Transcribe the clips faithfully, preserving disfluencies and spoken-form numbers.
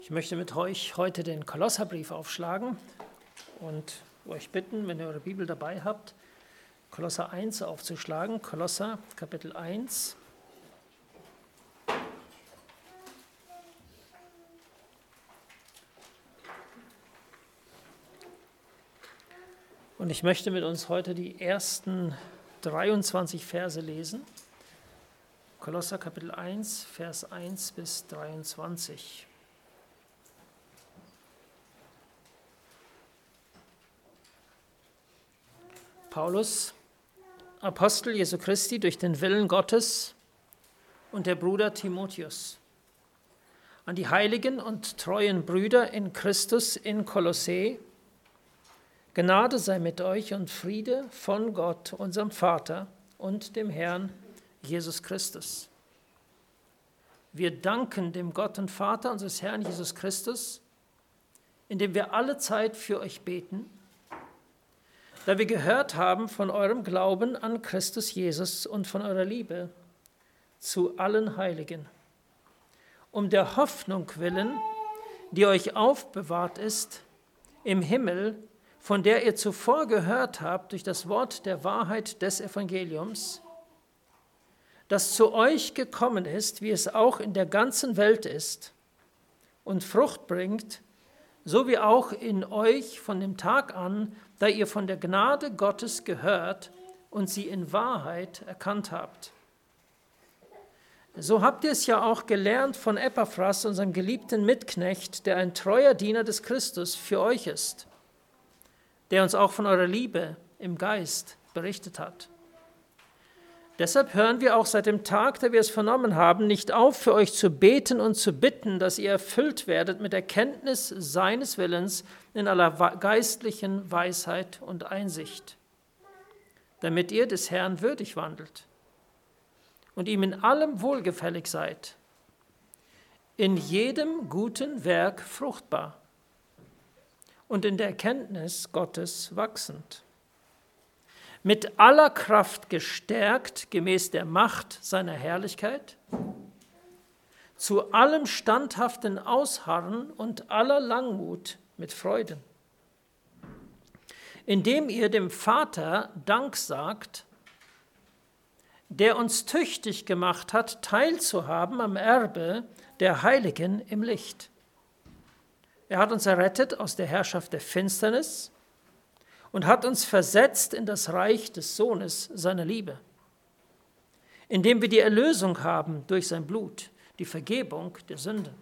Ich möchte mit euch heute den Kolosserbrief aufschlagen und euch bitten, wenn ihr eure Bibel dabei habt, Kolosser eins aufzuschlagen. Kolosser Kapitel eins. Und ich möchte mit uns heute die ersten dreiundzwanzig Verse lesen. Kolosser Kapitel eins, Vers eins bis dreiundzwanzig. Paulus, Apostel Jesu Christi durch den Willen Gottes, und der Bruder Timotheus, an die heiligen und treuen Brüder in Christus in Kolossä: Gnade sei mit euch und Friede von Gott, unserem Vater, und dem Herrn Jesus Christus. Wir danken dem Gott und Vater unseres Herrn Jesus Christus, indem wir alle Zeit für euch beten, da wir gehört haben von eurem Glauben an Christus Jesus und von eurer Liebe zu allen Heiligen, um der Hoffnung willen, die euch aufbewahrt ist im Himmel, von der ihr zuvor gehört habt durch das Wort der Wahrheit des Evangeliums, das zu euch gekommen ist, wie es auch in der ganzen Welt ist, und Frucht bringt, so wie auch in euch von dem Tag an, da ihr von der Gnade Gottes gehört und sie in Wahrheit erkannt habt. So habt ihr es ja auch gelernt von Epaphras, unserem geliebten Mitknecht, der ein treuer Diener des Christus für euch ist, der uns auch von eurer Liebe im Geist berichtet hat. Deshalb hören wir auch seit dem Tag, da wir es vernommen haben, nicht auf, für euch zu beten und zu bitten, dass ihr erfüllt werdet mit der Kenntnis seines Willens in aller geistlichen Weisheit und Einsicht, damit ihr des Herrn würdig wandelt und ihm in allem wohlgefällig seid, in jedem guten Werk fruchtbar und in der Erkenntnis Gottes wachsend, mit aller Kraft gestärkt, gemäß der Macht seiner Herrlichkeit, zu allem standhaften Ausharren und aller Langmut mit Freuden, indem ihr dem Vater Dank sagt, der uns tüchtig gemacht hat, teilzuhaben am Erbe der Heiligen im Licht. Er hat uns errettet aus der Herrschaft der Finsternis und hat uns versetzt in das Reich des Sohnes seiner Liebe, indem wir die Erlösung haben durch sein Blut, die Vergebung der Sünden.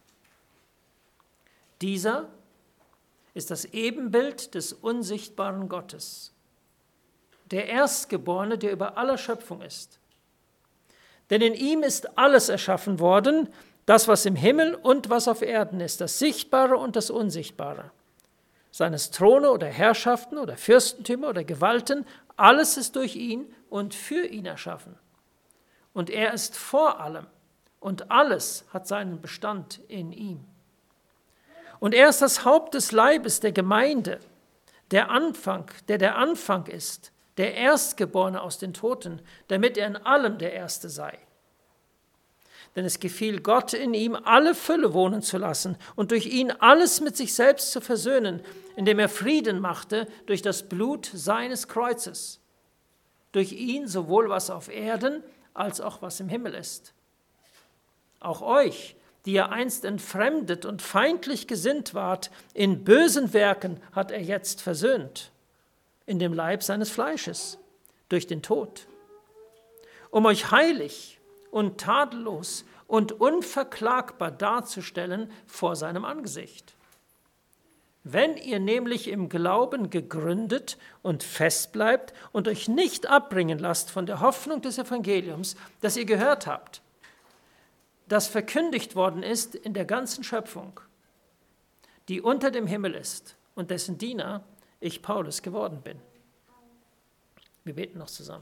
Dieser ist das Ebenbild des unsichtbaren Gottes, der Erstgeborene, der über aller Schöpfung ist. Denn in ihm ist alles erschaffen worden, das, was im Himmel und was auf Erden ist, das Sichtbare und das Unsichtbare. Seines Throne oder Herrschaften oder Fürstentümer oder Gewalten, alles ist durch ihn und für ihn erschaffen. Und er ist vor allem und alles hat seinen Bestand in ihm. Und er ist das Haupt des Leibes der Gemeinde, der Anfang, der der Anfang ist, der Erstgeborene aus den Toten, damit er in allem der Erste sei. Denn es gefiel Gott, in ihm alle Fülle wohnen zu lassen und durch ihn alles mit sich selbst zu versöhnen, indem er Frieden machte durch das Blut seines Kreuzes. Durch ihn sowohl was auf Erden als auch was im Himmel ist. Auch euch, die ihr einst entfremdet und feindlich gesinnt wart, in bösen Werken hat er jetzt versöhnt, in dem Leib seines Fleisches, durch den Tod, um euch heilig und tadellos und unverklagbar darzustellen vor seinem Angesicht. Wenn ihr nämlich im Glauben gegründet und fest bleibt und euch nicht abbringen lasst von der Hoffnung des Evangeliums, das ihr gehört habt, das verkündigt worden ist in der ganzen Schöpfung, die unter dem Himmel ist und dessen Diener ich Paulus geworden bin. Wir beten noch zusammen.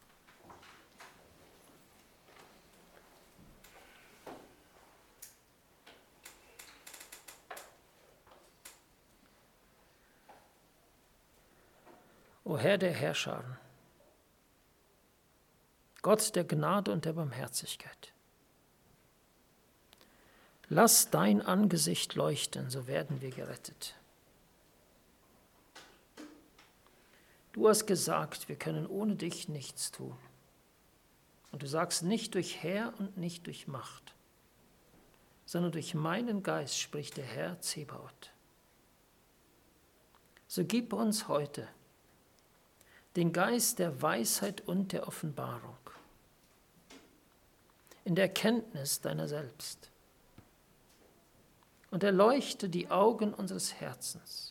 O Herr der Herrscharen, Gott der Gnade und der Barmherzigkeit, Lass dein Angesicht leuchten, so werden wir gerettet. Du hast gesagt, wir können ohne dich nichts tun. Und du sagst, nicht durch Heer und nicht durch Macht, sondern durch meinen Geist, spricht der Herr Zebaoth. So gib uns heute den Geist der Weisheit und der Offenbarung, in der Erkenntnis deiner selbst. Und erleuchte die Augen unseres Herzens.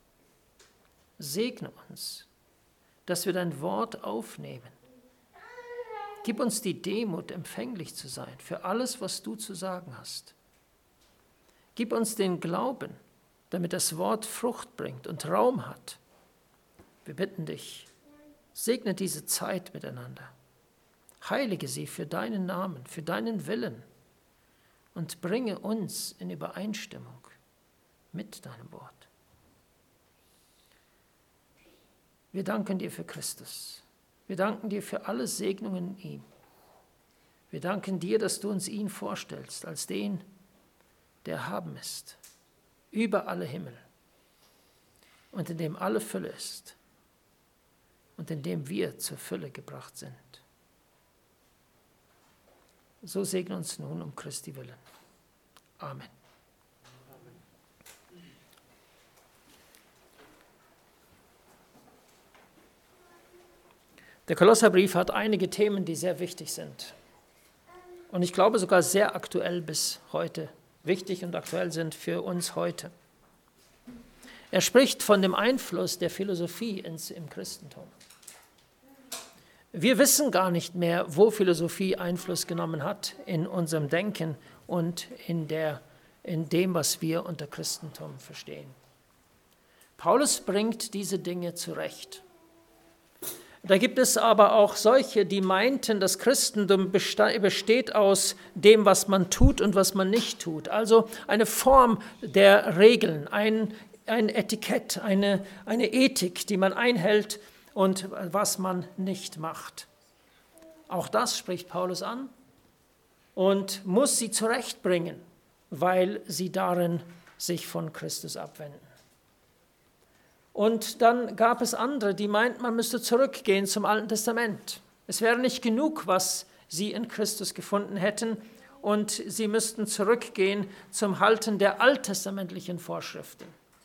Segne uns, dass wir dein Wort aufnehmen. Gib uns die Demut, empfänglich zu sein für alles, was du zu sagen hast. Gib uns den Glauben, damit das Wort Frucht bringt und Raum hat. Wir bitten dich, segne diese Zeit miteinander. Heilige sie für deinen Namen, für deinen Willen und bringe uns in Übereinstimmung mit deinem Wort. Wir danken dir für Christus. Wir danken dir für alle Segnungen in ihm. Wir danken dir, dass du uns ihn vorstellst als den, der erhaben ist, über alle Himmel und in dem alle Fülle ist und in dem wir zur Fülle gebracht sind. So segne uns nun um Christi willen. Amen. Der Kolosserbrief hat einige Themen, die sehr wichtig sind. Und ich glaube sogar sehr aktuell bis heute, wichtig und aktuell sind für uns heute. Er spricht von dem Einfluss der Philosophie ins, im Christentum. Wir wissen gar nicht mehr, wo Philosophie Einfluss genommen hat in unserem Denken und in, der, in dem, was wir unter Christentum verstehen. Paulus bringt diese Dinge zurecht. Da gibt es aber auch solche, die meinten, das Christentum besteht aus dem, was man tut und was man nicht tut. Also eine Form der Regeln, ein, ein Etikett, eine, eine Ethik, die man einhält und was man nicht macht. Auch das spricht Paulus an und muss sie zurechtbringen, weil sie darin sich von Christus abwenden. Und dann gab es andere, die meinten, man müsste zurückgehen zum Alten Testament. Es wäre nicht genug, was sie in Christus gefunden hätten, und sie müssten zurückgehen zum Halten der alttestamentlichen Vorschriften.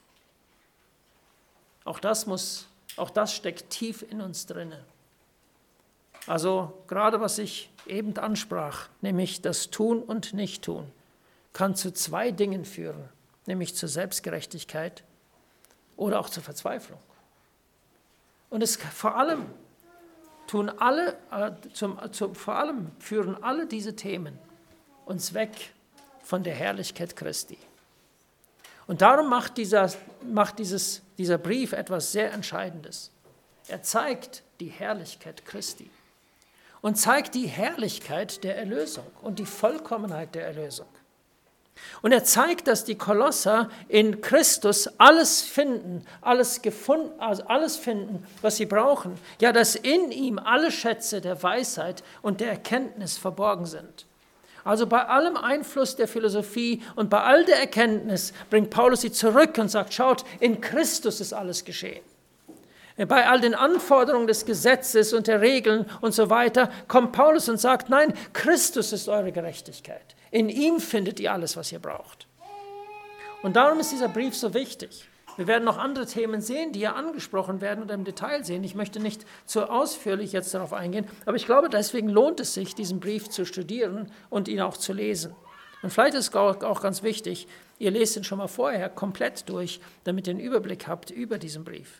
Auch das muss, auch das steckt tief in uns drinne. Also gerade was ich eben ansprach, nämlich das Tun und Nicht-Tun, kann zu zwei Dingen führen, nämlich zur Selbstgerechtigkeit oder auch zur Verzweiflung. Und es vor allem tun alle, äh, zum, zum, vor allem führen alle diese Themen uns weg von der Herrlichkeit Christi. Und darum macht, dieser, macht dieses, dieser Brief etwas sehr Entscheidendes. Er zeigt die Herrlichkeit Christi und zeigt die Herrlichkeit der Erlösung und die Vollkommenheit der Erlösung. Und er zeigt, dass die Kolosser in Christus alles finden, alles gefunden, also alles finden, was sie brauchen. Ja, dass in ihm alle Schätze der Weisheit und der Erkenntnis verborgen sind. Also bei allem Einfluss der Philosophie und bei all der Erkenntnis bringt Paulus sie zurück und sagt, schaut, in Christus ist alles geschehen. Bei all den Anforderungen des Gesetzes und der Regeln und so weiter kommt Paulus und sagt, nein, Christus ist eure Gerechtigkeit. In ihm findet ihr alles, was ihr braucht. Und darum ist dieser Brief so wichtig. Wir werden noch andere Themen sehen, die ja angesprochen werden oder im Detail sehen. Ich möchte nicht zu ausführlich jetzt darauf eingehen, aber ich glaube, deswegen lohnt es sich, diesen Brief zu studieren und ihn auch zu lesen. Und vielleicht ist es auch ganz wichtig, ihr lest ihn schon mal vorher komplett durch, damit ihr einen Überblick habt über diesen Brief.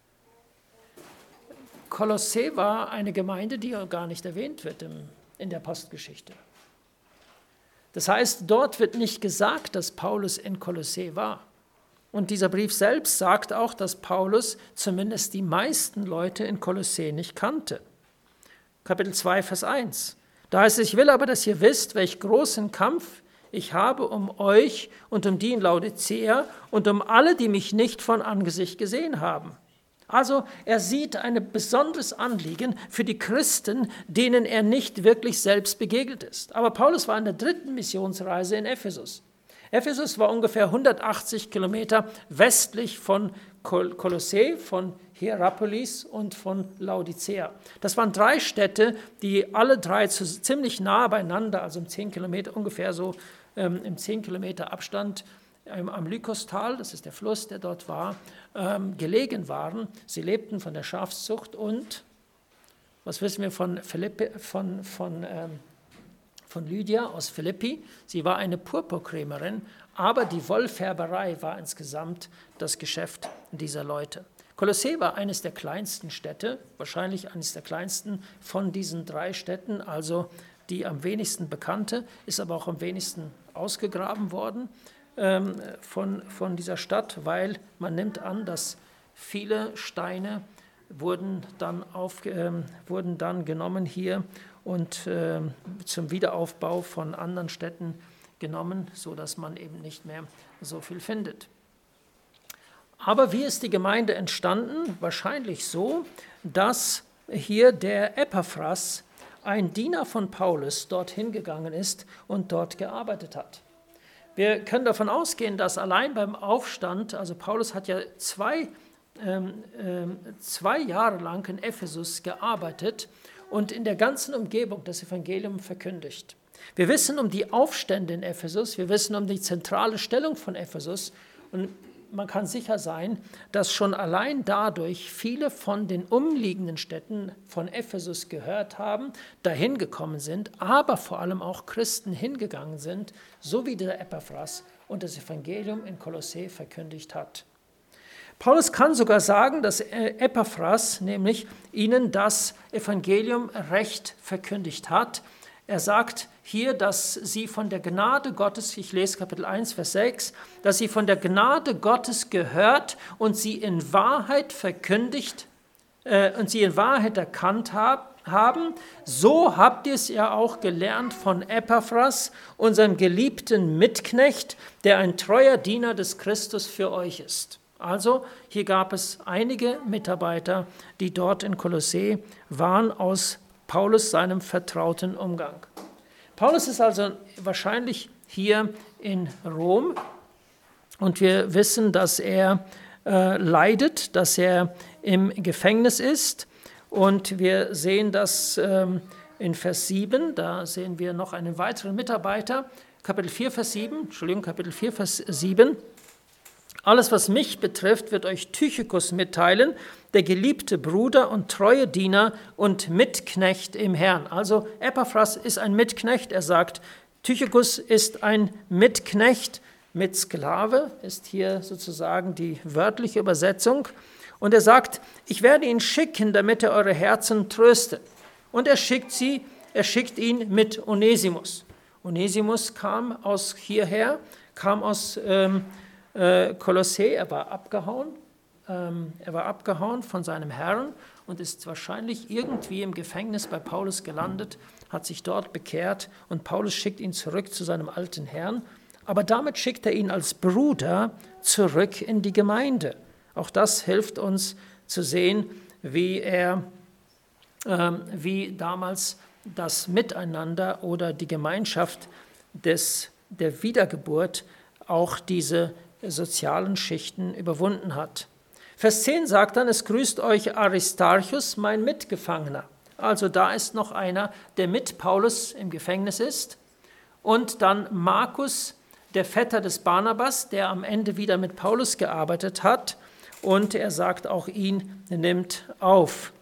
Kolossä war eine Gemeinde, die gar nicht erwähnt wird in der Apostelgeschichte. Das heißt, dort wird nicht gesagt, dass Paulus in Kolossä war. Und dieser Brief selbst sagt auch, dass Paulus zumindest die meisten Leute in Kolossä nicht kannte. Kapitel zwei, Vers eins. Da heißt es, ich will aber, dass ihr wisst, welch großen Kampf ich habe um euch und um die in Laodicea und um alle, die mich nicht von Angesicht gesehen haben. Also er sieht ein besonderes Anliegen für die Christen, denen er nicht wirklich selbst begegnet ist. Aber Paulus war in der dritten Missionsreise in Ephesus. Ephesus war ungefähr hundertachtzig Kilometer westlich von Kolossä, von Hierapolis und von Laodicea. Das waren drei Städte, die alle drei zu, ziemlich nah beieinander, also im zehn Kilometer, ungefähr so ähm, im zehn Kilometer Abstand ähm, am Lykostal, das ist der Fluss, der dort war, ähm, gelegen waren. Sie lebten von der Schafszucht und, was wissen wir von, Philippi, von, von, ähm, von Lydia aus Philippi? Sie war eine Purpurkrämerin, aber die Wollfärberei war insgesamt das Geschäft dieser Leute. Kolossä war eines der kleinsten Städte, wahrscheinlich eines der kleinsten von diesen drei Städten, also die am wenigsten bekannte, ist aber auch am wenigsten ausgegraben worden ähm, von, von dieser Stadt, weil man nimmt an, dass viele Steine wurden dann, auf, äh, wurden dann genommen hier und äh, zum Wiederaufbau von anderen Städten genommen, sodass man eben nicht mehr so viel findet. Aber wie ist die Gemeinde entstanden? Wahrscheinlich so, dass hier der Epaphras, ein Diener von Paulus, dorthin gegangen ist und dort gearbeitet hat. Wir können davon ausgehen, dass allein beim Aufstand, also Paulus hat ja zwei, ähm, ähm, zwei Jahre lang in Ephesus gearbeitet und in der ganzen Umgebung das Evangelium verkündigt. Wir wissen um die Aufstände in Ephesus, wir wissen um die zentrale Stellung von Ephesus und man kann sicher sein, dass schon allein dadurch viele von den umliegenden Städten von Ephesus gehört haben, dahin gekommen sind, aber vor allem auch Christen hingegangen sind, so wie der Epaphras und das Evangelium in Kolossä verkündigt hat. Paulus kann sogar sagen, dass Epaphras nämlich ihnen das Evangelium recht verkündigt hat. Er sagt hier, dass sie von der Gnade Gottes, ich lese Kapitel eins, Vers sechs, dass sie von der Gnade Gottes gehört und sie in Wahrheit verkündigt äh, und sie in Wahrheit erkannt hab, haben. So habt ihr es ja auch gelernt von Epaphras, unserem geliebten Mitknecht, der ein treuer Diener des Christus für euch ist. Also hier gab es einige Mitarbeiter, die dort in Kolossä waren aus Paulus seinem vertrauten Umgang. Paulus ist also wahrscheinlich hier in Rom und wir wissen, dass er äh, leidet, dass er im Gefängnis ist und wir sehen das ähm, in Vers sieben, da sehen wir noch einen weiteren Mitarbeiter, Kapitel vier, Vers sieben, Entschuldigung, Kapitel vier, Vers sieben. Alles, was mich betrifft, wird euch Tychicus mitteilen, der geliebte Bruder und treue Diener und Mitknecht im Herrn. Also Epaphras ist ein Mitknecht. Er sagt, Tychicus ist ein Mitknecht mit Sklave, ist hier sozusagen die wörtliche Übersetzung. Und er sagt, ich werde ihn schicken, damit er eure Herzen tröstet. Und er schickt sie, er schickt ihn mit Onesimus. Onesimus kam aus hierher, kam aus ähm, Kolossä, er war abgehauen, ähm, er war abgehauen von seinem Herrn und ist wahrscheinlich irgendwie im Gefängnis bei Paulus gelandet, hat sich dort bekehrt und Paulus schickt ihn zurück zu seinem alten Herrn, aber damit schickt er ihn als Bruder zurück in die Gemeinde. Auch das hilft uns zu sehen, wie er, ähm, wie damals das Miteinander oder die Gemeinschaft des, der Wiedergeburt auch diese sozialen Schichten überwunden hat. Vers zehn sagt dann, es grüßt euch Aristarchus, mein Mitgefangener. Also da ist noch einer, der mit Paulus im Gefängnis ist. Und dann Markus, der Vetter des Barnabas, der am Ende wieder mit Paulus gearbeitet hat. Und er sagt, auch ihn nimmt auf.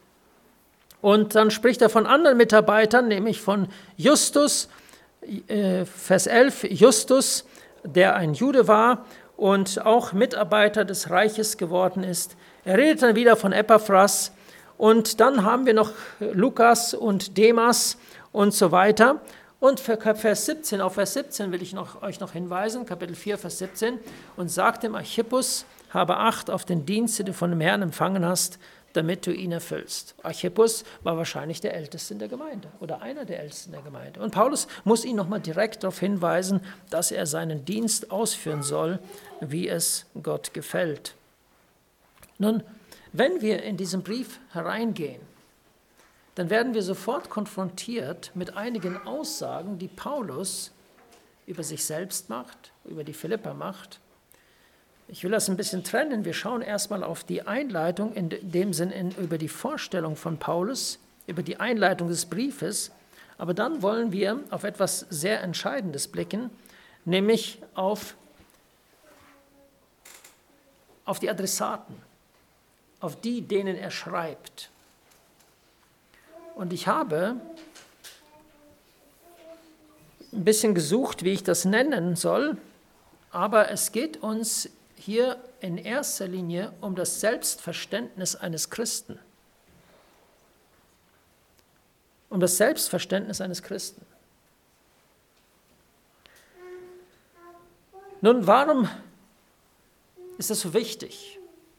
Und dann spricht er von anderen Mitarbeitern, nämlich von Justus, äh, Vers elf, Justus, der ein Jude war und auch Mitarbeiter des Reiches geworden ist. Er redet dann wieder von Epaphras und dann haben wir noch Lukas und Demas und so weiter. Und für Vers siebzehn, auf Vers siebzehn will ich noch, euch noch hinweisen, Kapitel vier, Vers siebzehn, und sagt dem Archippus, habe Acht auf den Dienst, den du von dem Herrn empfangen hast, damit du ihn erfüllst. Archippus war wahrscheinlich der Älteste in der Gemeinde oder einer der Ältesten der Gemeinde. Und Paulus muss ihn nochmal direkt darauf hinweisen, dass er seinen Dienst ausführen soll, wie es Gott gefällt. Nun, wenn wir in diesen Brief hereingehen, dann werden wir sofort konfrontiert mit einigen Aussagen, die Paulus über sich selbst macht, über die Philipper macht. Ich will das ein bisschen trennen. Wir schauen erstmal auf die Einleitung, in dem Sinn in, über die Vorstellung von Paulus, über die Einleitung des Briefes. Aber dann wollen wir auf etwas sehr Entscheidendes blicken, nämlich auf, auf die Adressaten, auf die, denen er schreibt. Und ich habe ein bisschen gesucht, wie ich das nennen soll, aber es geht uns hier in erster Linie um das Selbstverständnis eines Christen. Um das Selbstverständnis eines Christen. Nun, warum ist das so wichtig?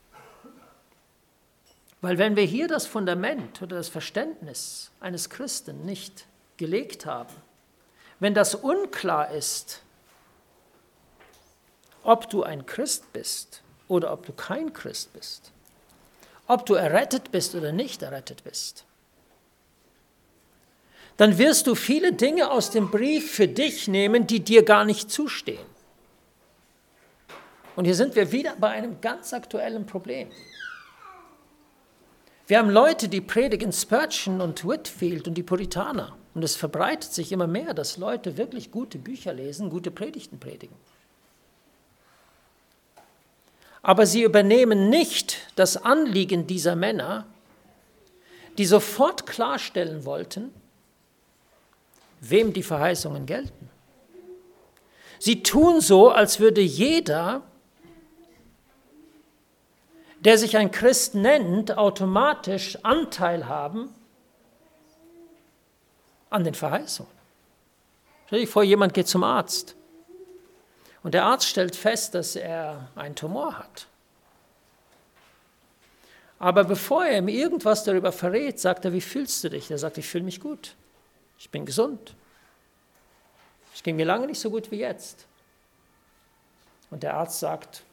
Weil wenn wir hier das Fundament oder das Verständnis eines Christen nicht gelegt haben, wenn das unklar ist, ob du ein Christ bist oder ob du kein Christ bist, ob du errettet bist oder nicht errettet bist, dann wirst du viele Dinge aus dem Brief für dich nehmen, die dir gar nicht zustehen. Und hier sind wir wieder bei einem ganz aktuellen Problem. Wir haben Leute, die predigen Spurgeon und Whitefield und die Puritaner. Und es verbreitet sich immer mehr, dass Leute wirklich gute Bücher lesen, gute Predigten predigen. Aber sie übernehmen nicht das Anliegen dieser Männer, die sofort klarstellen wollten, wem die Verheißungen gelten. Sie tun so, als würde jeder, der sich ein Christ nennt, automatisch Anteil haben an den Verheißungen. Stell dir vor, jemand geht zum Arzt und der Arzt stellt fest, dass er einen Tumor hat. Aber bevor er ihm irgendwas darüber verrät, sagt er, wie fühlst du dich? Er sagt, ich fühle mich gut, ich bin gesund. Es ging mir lange nicht so gut wie jetzt. Und der Arzt sagt,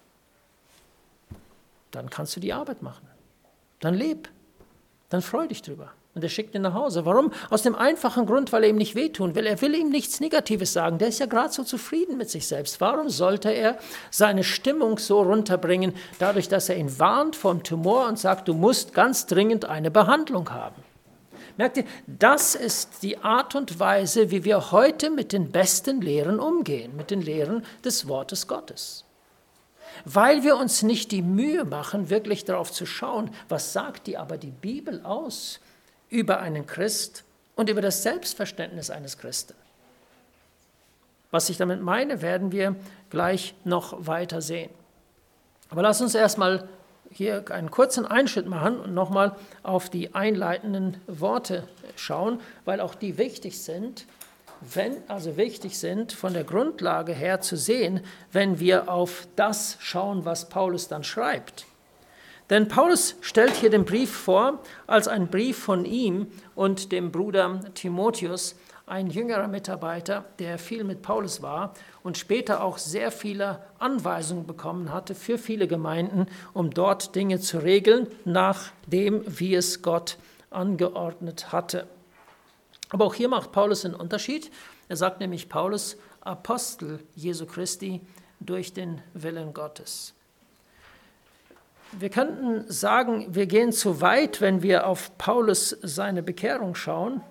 dann kannst du die Arbeit machen. Dann leb. Dann freu dich drüber. Und er schickt ihn nach Hause. Warum? Aus dem einfachen Grund, weil er ihm nicht wehtun will. Er will ihm nichts Negatives sagen. Der ist ja gerade so zufrieden mit sich selbst. Warum sollte er seine Stimmung so runterbringen, dadurch, dass er ihn warnt vom Tumor und sagt, du musst ganz dringend eine Behandlung haben? Merkt ihr, das ist die Art und Weise, wie wir heute mit den besten Lehren umgehen, mit den Lehren des Wortes Gottes. Weil wir uns nicht die Mühe machen, wirklich darauf zu schauen, was sagt die aber die Bibel aus über einen Christ und über das Selbstverständnis eines Christen. Was ich damit meine, werden wir gleich noch weiter sehen. Aber lass uns erstmal hier einen kurzen Einschnitt machen und nochmal auf die einleitenden Worte schauen, weil auch die wichtig sind, wenn, also wichtig sind, von der Grundlage her zu sehen, wenn wir auf das schauen, was Paulus dann schreibt. Denn Paulus stellt hier den Brief vor als ein Brief von ihm und dem Bruder Timotheus, ein jüngerer Mitarbeiter, der viel mit Paulus war und später auch sehr viele Anweisungen bekommen hatte für viele Gemeinden, um dort Dinge zu regeln, nach dem, wie es Gott angeordnet hatte. Aber auch hier macht Paulus einen Unterschied. Er sagt nämlich Paulus, Apostel Jesu Christi durch den Willen Gottes. Wir könnten sagen, wir gehen zu weit, wenn wir auf Paulus seine Bekehrung schauen.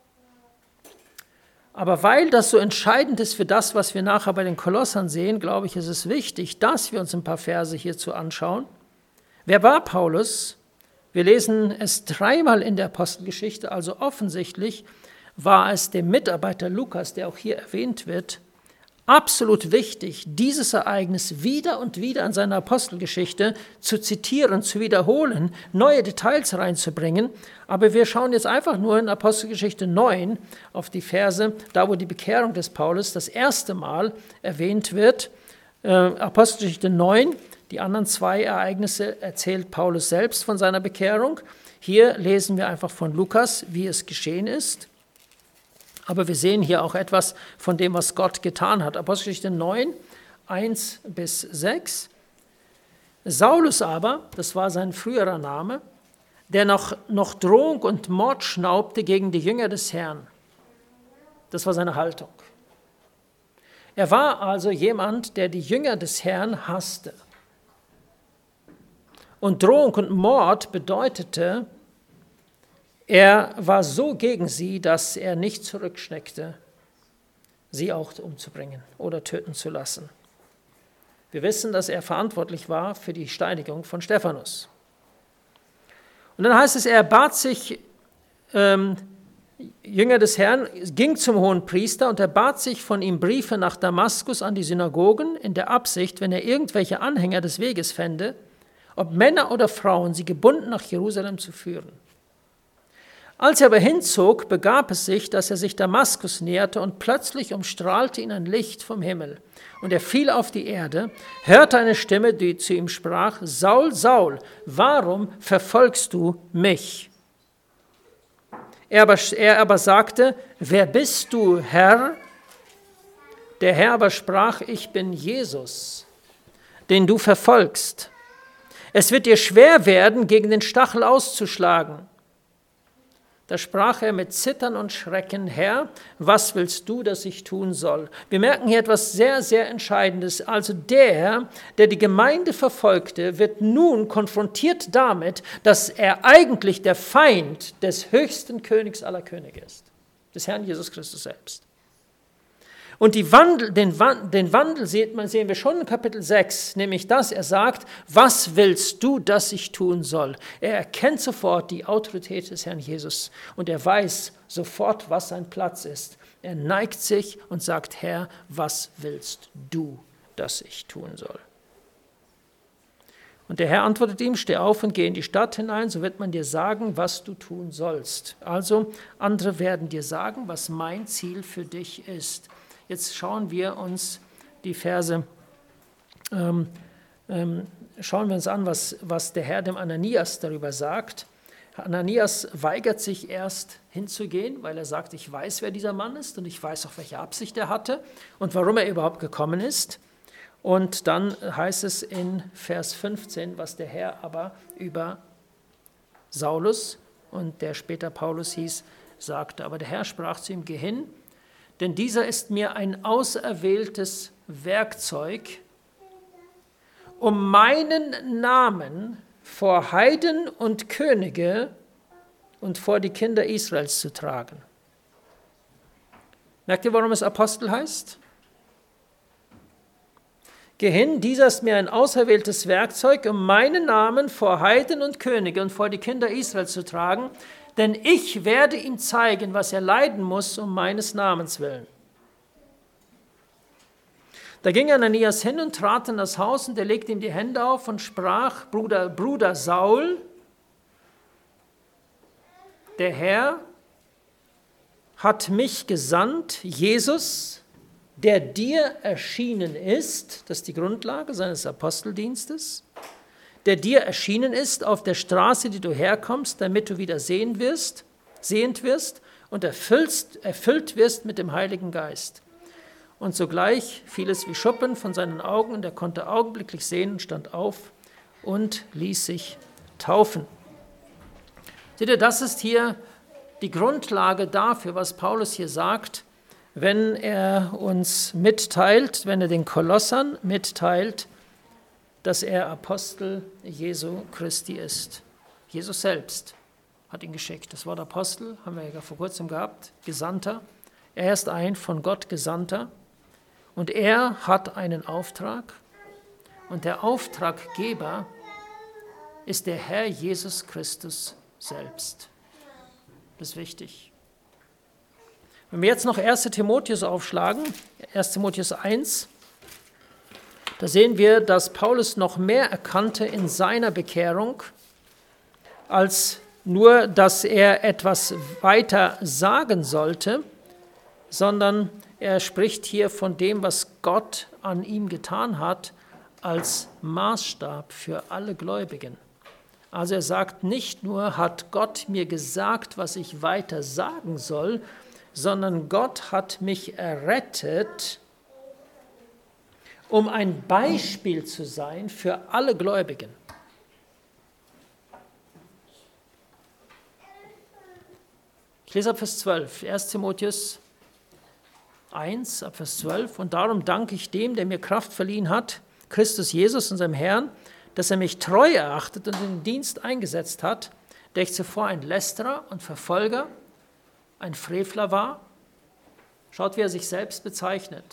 Aber weil das so entscheidend ist für das, was wir nachher bei den Kolossern sehen, glaube ich, ist es wichtig, dass wir uns ein paar Verse hierzu anschauen. Wer war Paulus? Wir lesen es dreimal in der Apostelgeschichte, also offensichtlich war es dem Mitarbeiter Lukas, der auch hier erwähnt wird, absolut wichtig, dieses Ereignis wieder und wieder in seiner Apostelgeschichte zu zitieren, zu wiederholen, neue Details reinzubringen. Aber wir schauen jetzt einfach nur in Apostelgeschichte neun auf die Verse, da wo die Bekehrung des Paulus das erste Mal erwähnt wird. Äh, Apostelgeschichte neun, die anderen zwei Ereignisse erzählt Paulus selbst von seiner Bekehrung. Hier lesen wir einfach von Lukas, wie es geschehen ist. Aber wir sehen hier auch etwas von dem, was Gott getan hat. Apostelgeschichte neun, eins bis sechs. Saulus aber, das war sein früherer Name, der noch, noch Drohung und Mord schnaubte gegen die Jünger des Herrn. Das war seine Haltung. Er war also jemand, der die Jünger des Herrn hasste. Und Drohung und Mord bedeutete, er war so gegen sie, dass er nicht zurückschreckte, sie auch umzubringen oder töten zu lassen. Wir wissen, dass er verantwortlich war für die Steinigung von Stephanus. Und dann heißt es, er bat sich, ähm, Jünger des Herrn, ging zum Hohenpriester und er bat sich von ihm Briefe nach Damaskus an die Synagogen, in der Absicht, wenn er irgendwelche Anhänger des Weges fände, ob Männer oder Frauen, sie gebunden nach Jerusalem zu führen. Als er aber hinzog, begab es sich, dass er sich Damaskus näherte und plötzlich umstrahlte ihn ein Licht vom Himmel. Und er fiel auf die Erde, hörte eine Stimme, die zu ihm sprach, Saul, Saul, warum verfolgst du mich? Er aber, er aber sagte, wer bist du, Herr? Der Herr aber sprach, ich bin Jesus, den du verfolgst. Es wird dir schwer werden, gegen den Stachel auszuschlagen. Da sprach er mit Zittern und Schrecken, Herr, was willst du, dass ich tun soll? Wir merken hier etwas sehr, sehr Entscheidendes. Also der, der die Gemeinde verfolgte, wird nun konfrontiert damit, dass er eigentlich der Feind des höchsten Königs aller Könige ist, des Herrn Jesus Christus selbst. Und die Wandel, den, den Wandel sieht man, sehen wir schon in Kapitel sechs, nämlich dass er sagt, was willst du, dass ich tun soll? Er erkennt sofort die Autorität des Herrn Jesus und er weiß sofort, was sein Platz ist. Er neigt sich und sagt, Herr, was willst du, dass ich tun soll? Und der Herr antwortet ihm, steh auf und geh in die Stadt hinein, so wird man dir sagen, was du tun sollst. Also andere werden dir sagen, was mein Ziel für dich ist. Jetzt schauen wir uns die Verse, ähm, ähm, schauen wir uns an, was, was der Herr dem Ananias darüber sagt. Ananias weigert sich erst hinzugehen, weil er sagt, ich weiß, wer dieser Mann ist und ich weiß auch, welche Absicht er hatte und warum er überhaupt gekommen ist. Und dann heißt es in Vers fünfzehn, was der Herr aber über Saulus und der später Paulus hieß, sagte. Aber der Herr sprach zu ihm, geh hin, denn dieser ist mir ein auserwähltes Werkzeug, um meinen Namen vor Heiden und Könige und vor die Kinder Israels zu tragen. Merkt ihr, warum es Apostel heißt? Geh hin, dieser ist mir ein auserwähltes Werkzeug, um meinen Namen vor Heiden und Könige und vor die Kinder Israels zu tragen, denn ich werde ihm zeigen, was er leiden muss, um meines Namens willen. Da ging Ananias hin und trat in das Haus, und er legte ihm die Hände auf und sprach, Bruder, Bruder Saul, der Herr hat mich gesandt, Jesus, der dir erschienen ist, das ist die Grundlage seines Aposteldienstes, der dir erschienen ist auf der Straße, die du herkommst, damit du wieder sehen wirst, sehend wirst und erfüllst, erfüllt wirst mit dem Heiligen Geist. Und sogleich fiel es wie Schuppen von seinen Augen, und er konnte augenblicklich sehen und stand auf und ließ sich taufen. Seht ihr, das ist hier die Grundlage dafür, was Paulus hier sagt, wenn er uns mitteilt, wenn er den Kolossern mitteilt, dass er Apostel Jesu Christi ist. Jesus selbst hat ihn geschickt. Das Wort Apostel haben wir ja vor kurzem gehabt, Gesandter. Er ist ein von Gott Gesandter und er hat einen Auftrag und der Auftraggeber ist der Herr Jesus Christus selbst. Das ist wichtig. Wenn wir jetzt noch erster Timotheus aufschlagen, erster Timotheus eins, da sehen wir, dass Paulus noch mehr erkannte in seiner Bekehrung, als nur, dass er etwas weiter sagen sollte, sondern er spricht hier von dem, was Gott an ihm getan hat, als Maßstab für alle Gläubigen. Also er sagt nicht nur, hat Gott mir gesagt, was ich weiter sagen soll, sondern Gott hat mich errettet, um ein Beispiel zu sein für alle Gläubigen. Ich lese ab Vers zwölf, erster Timotheus eins, ab Vers zwölf. Und darum danke ich dem, der mir Kraft verliehen hat, Christus Jesus, unserem Herrn, dass er mich treu erachtet und in den Dienst eingesetzt hat, der ich zuvor ein Lästerer und Verfolger, ein Frevler war. Schaut, wie er sich selbst bezeichnet.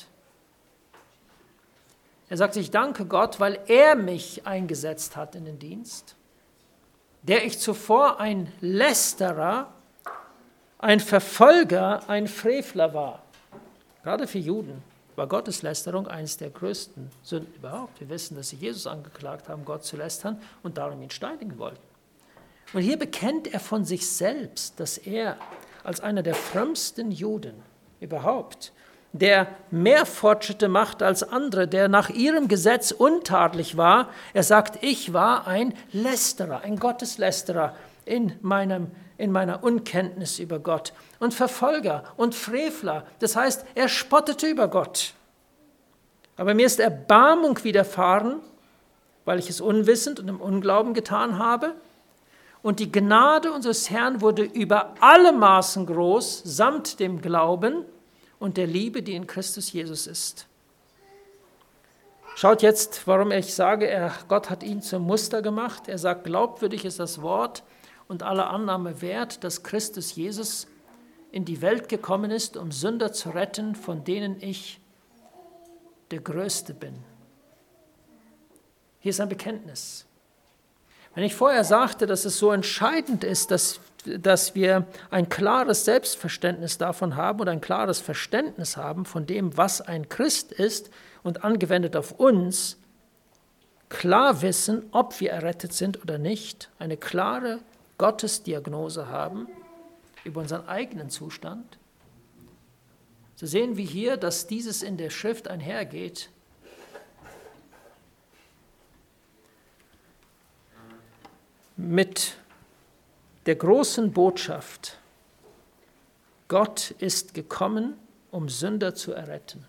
Er sagt, ich danke Gott, weil er mich eingesetzt hat in den Dienst, der ich zuvor ein Lästerer, ein Verfolger, ein Frevler war. Gerade für Juden war Gotteslästerung eines der größten Sünden überhaupt. Wir wissen, dass sie Jesus angeklagt haben, Gott zu lästern und darum ihn steinigen wollten. Und hier bekennt er von sich selbst, dass er als einer der frömmsten Juden überhaupt, der mehr Fortschritte macht als andere, der nach ihrem Gesetz untadelig war, er sagt, ich war ein Lästerer, ein Gotteslästerer in, meinem, in meiner Unkenntnis über Gott und Verfolger und Frevler. Das heißt, er spottete über Gott. Aber mir ist Erbarmung widerfahren, weil ich es unwissend und im Unglauben getan habe. Und die Gnade unseres Herrn wurde über alle Maßen groß, samt dem Glauben und der Liebe, die in Christus Jesus ist. Schaut jetzt, warum ich sage, er, Gott hat ihn zum Muster gemacht. Er sagt, glaubwürdig ist das Wort und alle Annahme wert, dass Christus Jesus in die Welt gekommen ist, um Sünder zu retten, von denen ich der Größte bin. Hier ist ein Bekenntnis. Wenn ich vorher sagte, dass es so entscheidend ist, dass, dass wir ein klares Selbstverständnis davon haben oder ein klares Verständnis haben von dem, was ein Christ ist und angewendet auf uns, klar wissen, ob wir errettet sind oder nicht, eine klare Gottesdiagnose haben über unseren eigenen Zustand, so sehen wir hier, dass dieses in der Schrift einhergeht mit der großen Botschaft, Gott ist gekommen, um Sünder zu erretten.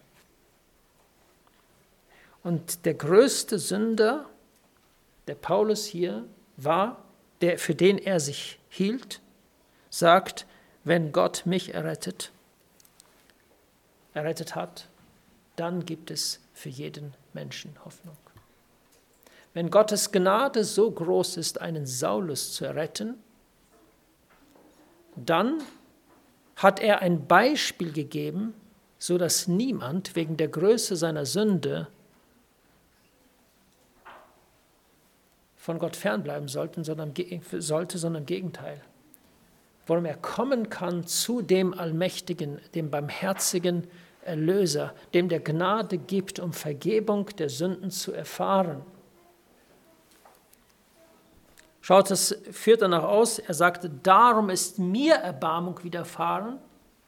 Und der größte Sünder, der Paulus hier war, der, für den er sich hielt, sagt, wenn Gott mich errettet, errettet hat, dann gibt es für jeden Menschen Hoffnung. Wenn Gottes Gnade so groß ist, einen Saulus zu erretten, dann hat er ein Beispiel gegeben, so dass niemand wegen der Größe seiner Sünde von Gott fernbleiben sollte, sondern, sollte, sondern im Gegenteil. Warum er kommen kann zu dem Allmächtigen, dem barmherzigen Erlöser, dem der Gnade gibt, um Vergebung der Sünden zu erfahren. Schaut, das führt danach aus, er sagte, darum ist mir Erbarmung widerfahren.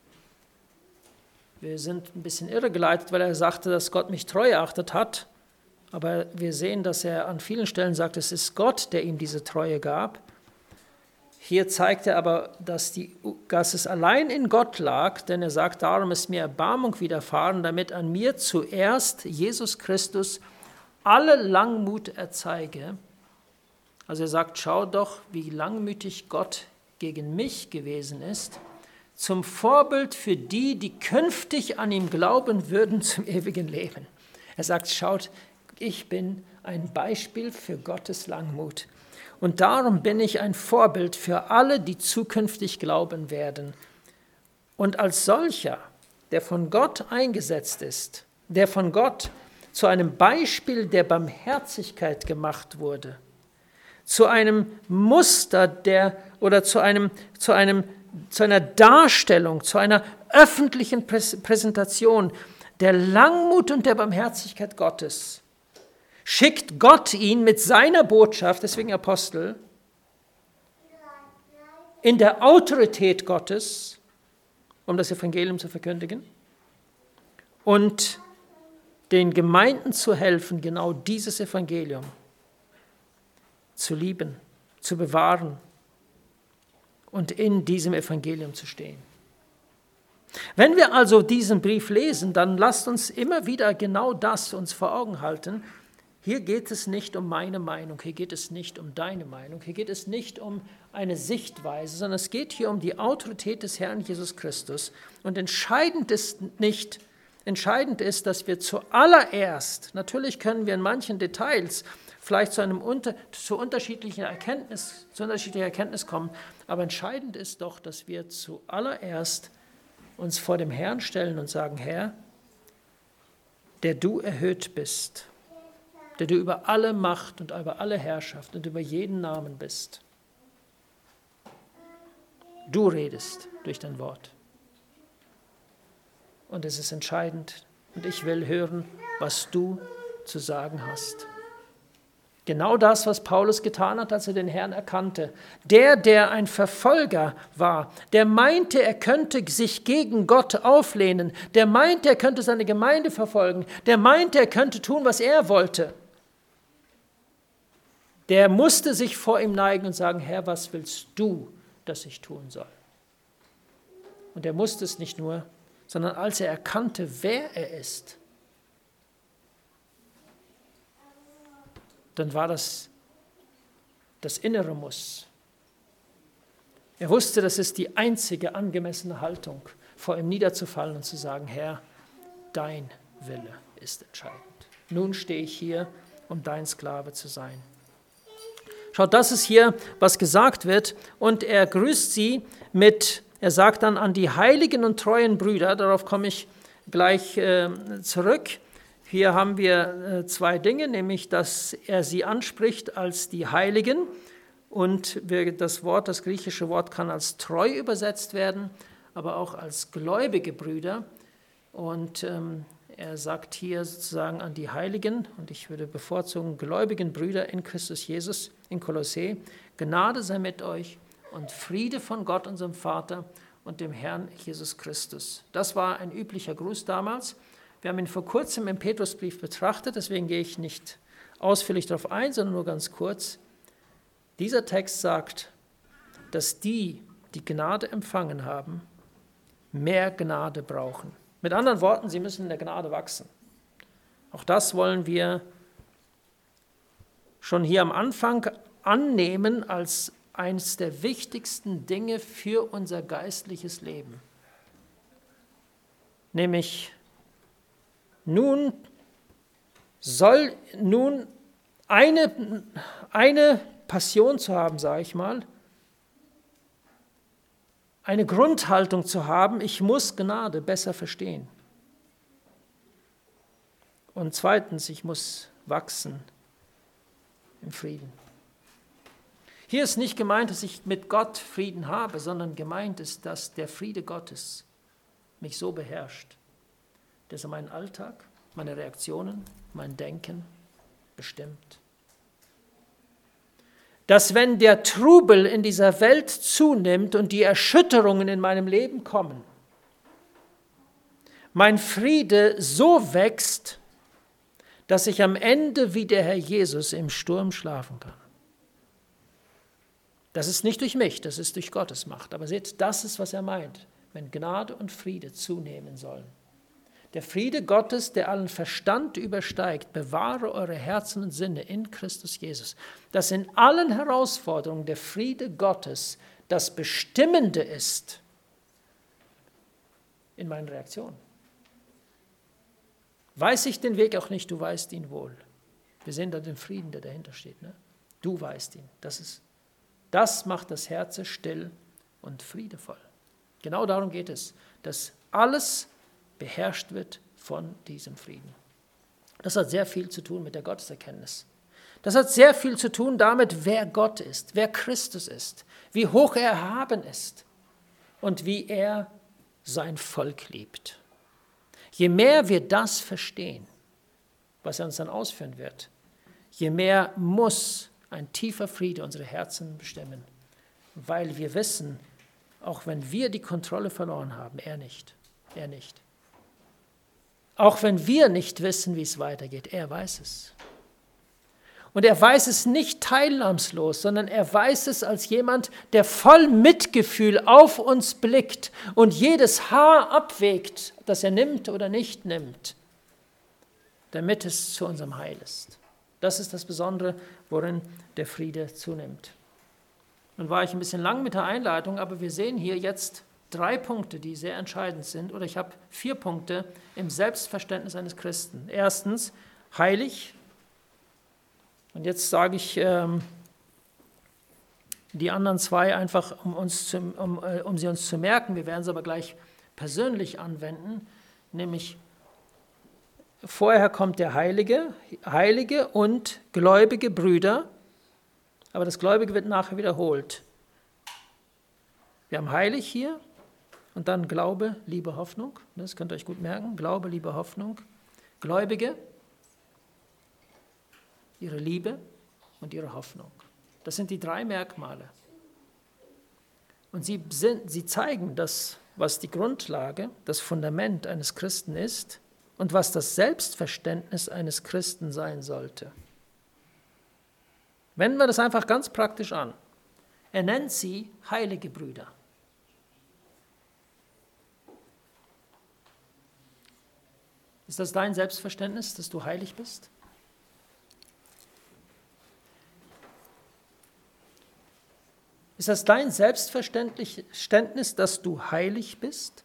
Wir sind ein bisschen irregeleitet, weil er sagte, dass Gott mich treu erachtet hat. Aber wir sehen, dass er an vielen Stellen sagt, es ist Gott, der ihm diese Treue gab. Hier zeigt er aber, dass, die, dass es allein in Gott lag, denn er sagt, darum ist mir Erbarmung widerfahren, damit an mir zuerst Jesus Christus alle Langmut erzeige. Also er sagt, schau doch, wie langmütig Gott gegen mich gewesen ist, zum Vorbild für die, die künftig an ihm glauben würden zum ewigen Leben. Er sagt, schaut, ich bin ein Beispiel für Gottes Langmut. Und darum bin ich ein Vorbild für alle, die zukünftig glauben werden. Und als solcher, der von Gott eingesetzt ist, der von Gott zu einem Beispiel der Barmherzigkeit gemacht wurde, zu einem Muster der oder zu einem zu einem zu einer Darstellung, zu einer öffentlichen Präsentation der Langmut und der Barmherzigkeit Gottes, schickt Gott ihn mit seiner Botschaft, deswegen Apostel, in der Autorität Gottes, um das Evangelium zu verkündigen und den Gemeinden zu helfen, genau dieses Evangelium zu lieben, zu bewahren und in diesem Evangelium zu stehen. Wenn wir also diesen Brief lesen, dann lasst uns immer wieder genau das uns vor Augen halten. Hier geht es nicht um meine Meinung, hier geht es nicht um deine Meinung, hier geht es nicht um eine Sichtweise, sondern es geht hier um die Autorität des Herrn Jesus Christus. Und entscheidend ist nicht, entscheidend ist, dass wir zuallererst, natürlich können wir in manchen Details vielleicht zu, einem unter, zu, unterschiedlichen Erkenntnis, zu unterschiedlicher Erkenntnis kommen, aber entscheidend ist doch, dass wir zuallererst uns vor dem Herrn stellen und sagen, Herr, der du erhöht bist, der du über alle Macht und über alle Herrschaft und über jeden Namen bist. Du redest durch dein Wort. Und es ist entscheidend und ich will hören, was du zu sagen hast. Genau das, was Paulus getan hat, als er den Herrn erkannte. Der, der ein Verfolger war, der meinte, er könnte sich gegen Gott auflehnen, der meinte, er könnte seine Gemeinde verfolgen, der meinte, er könnte tun, was er wollte, der musste sich vor ihm neigen und sagen, Herr, was willst du, dass ich tun soll? Und er musste es nicht nur, sondern als er erkannte, wer er ist, dann war das das innere Muss. Er wusste, das ist die einzige angemessene Haltung, vor ihm niederzufallen und zu sagen, Herr, dein Wille ist entscheidend. Nun stehe ich hier, um dein Sklave zu sein. Schaut, das ist hier, was gesagt wird, und er grüßt sie mit, er sagt dann an die heiligen und treuen Brüder, darauf komme ich gleich äh, zurück. Hier haben wir zwei Dinge, nämlich, dass er sie anspricht als die Heiligen und das Wort, das griechische Wort kann als treu übersetzt werden, aber auch als gläubige Brüder. Und ähm, er sagt hier sozusagen an die Heiligen, und ich würde bevorzugen, gläubigen Brüder in Christus Jesus, in Kolossä, Gnade sei mit euch und Friede von Gott, unserem Vater und dem Herrn Jesus Christus. Das war ein üblicher Gruß damals. Wir haben ihn vor kurzem im Petrusbrief betrachtet, deswegen gehe ich nicht ausführlich darauf ein, sondern nur ganz kurz. Dieser Text sagt, dass die, die Gnade empfangen haben, mehr Gnade brauchen. Mit anderen Worten, sie müssen in der Gnade wachsen. Auch das wollen wir schon hier am Anfang annehmen als eines der wichtigsten Dinge für unser geistliches Leben. Nämlich, nun soll nun eine, eine Passion zu haben, sage ich mal, eine Grundhaltung zu haben, ich muss Gnade besser verstehen. Und zweitens, ich muss wachsen im Frieden. Hier ist nicht gemeint, dass ich mit Gott Frieden habe, sondern gemeint ist, dass der Friede Gottes mich so beherrscht, dass er meinen Alltag, meine Reaktionen, mein Denken bestimmt. Dass wenn der Trubel in dieser Welt zunimmt und die Erschütterungen in meinem Leben kommen, mein Friede so wächst, dass ich am Ende wie der Herr Jesus im Sturm schlafen kann. Das ist nicht durch mich, das ist durch Gottes Macht. Aber seht, das ist, was er meint, wenn Gnade und Friede zunehmen sollen. Der Friede Gottes, der allen Verstand übersteigt, bewahre eure Herzen und Sinne in Christus Jesus. Dass in allen Herausforderungen der Friede Gottes das Bestimmende ist in meinen Reaktionen. Weiß ich den Weg auch nicht, du weißt ihn wohl. Wir sehen da den Frieden, der dahinter steht. Ne? Du weißt ihn. Das ist, das macht das Herz still und friedevoll. Genau darum geht es, dass alles beherrscht wird von diesem Frieden. Das hat sehr viel zu tun mit der Gotteserkenntnis. Das hat sehr viel zu tun damit, wer Gott ist, wer Christus ist, wie hoch er erhaben ist und wie er sein Volk liebt. Je mehr wir das verstehen, was er uns dann ausführen wird, je mehr muss ein tiefer Friede unsere Herzen bestimmen, weil wir wissen, auch wenn wir die Kontrolle verloren haben, er nicht, er nicht. Auch wenn wir nicht wissen, wie es weitergeht, er weiß es. Und er weiß es nicht teilnahmslos, sondern er weiß es als jemand, der voll Mitgefühl auf uns blickt und jedes Haar abwägt, das er nimmt oder nicht nimmt, damit es zu unserem Heil ist. Das ist das Besondere, worin der Friede zunimmt. Nun war ich ein bisschen lang mit der Einleitung, aber wir sehen hier jetzt drei Punkte, die sehr entscheidend sind, oder ich habe vier Punkte im Selbstverständnis eines Christen. Erstens, heilig. Und jetzt sage ich ähm, die anderen zwei einfach, um, uns zu, um, um sie uns zu merken. Wir werden sie aber gleich persönlich anwenden, nämlich vorher kommt der Heilige, Heilige und gläubige Brüder, aber das Gläubige wird nachher wiederholt. Wir haben heilig hier und dann Glaube, Liebe, Hoffnung. Das könnt ihr euch gut merken. Glaube, Liebe, Hoffnung. Gläubige, ihre Liebe und ihre Hoffnung. Das sind die drei Merkmale. Und sie, sind, sie zeigen das, was die Grundlage, das Fundament eines Christen ist und was das Selbstverständnis eines Christen sein sollte. Wenden wir das einfach ganz praktisch an. Er nennt sie heilige Brüder. Ist das dein Selbstverständnis, dass du heilig bist? Ist das dein Selbstverständnis, dass du heilig bist?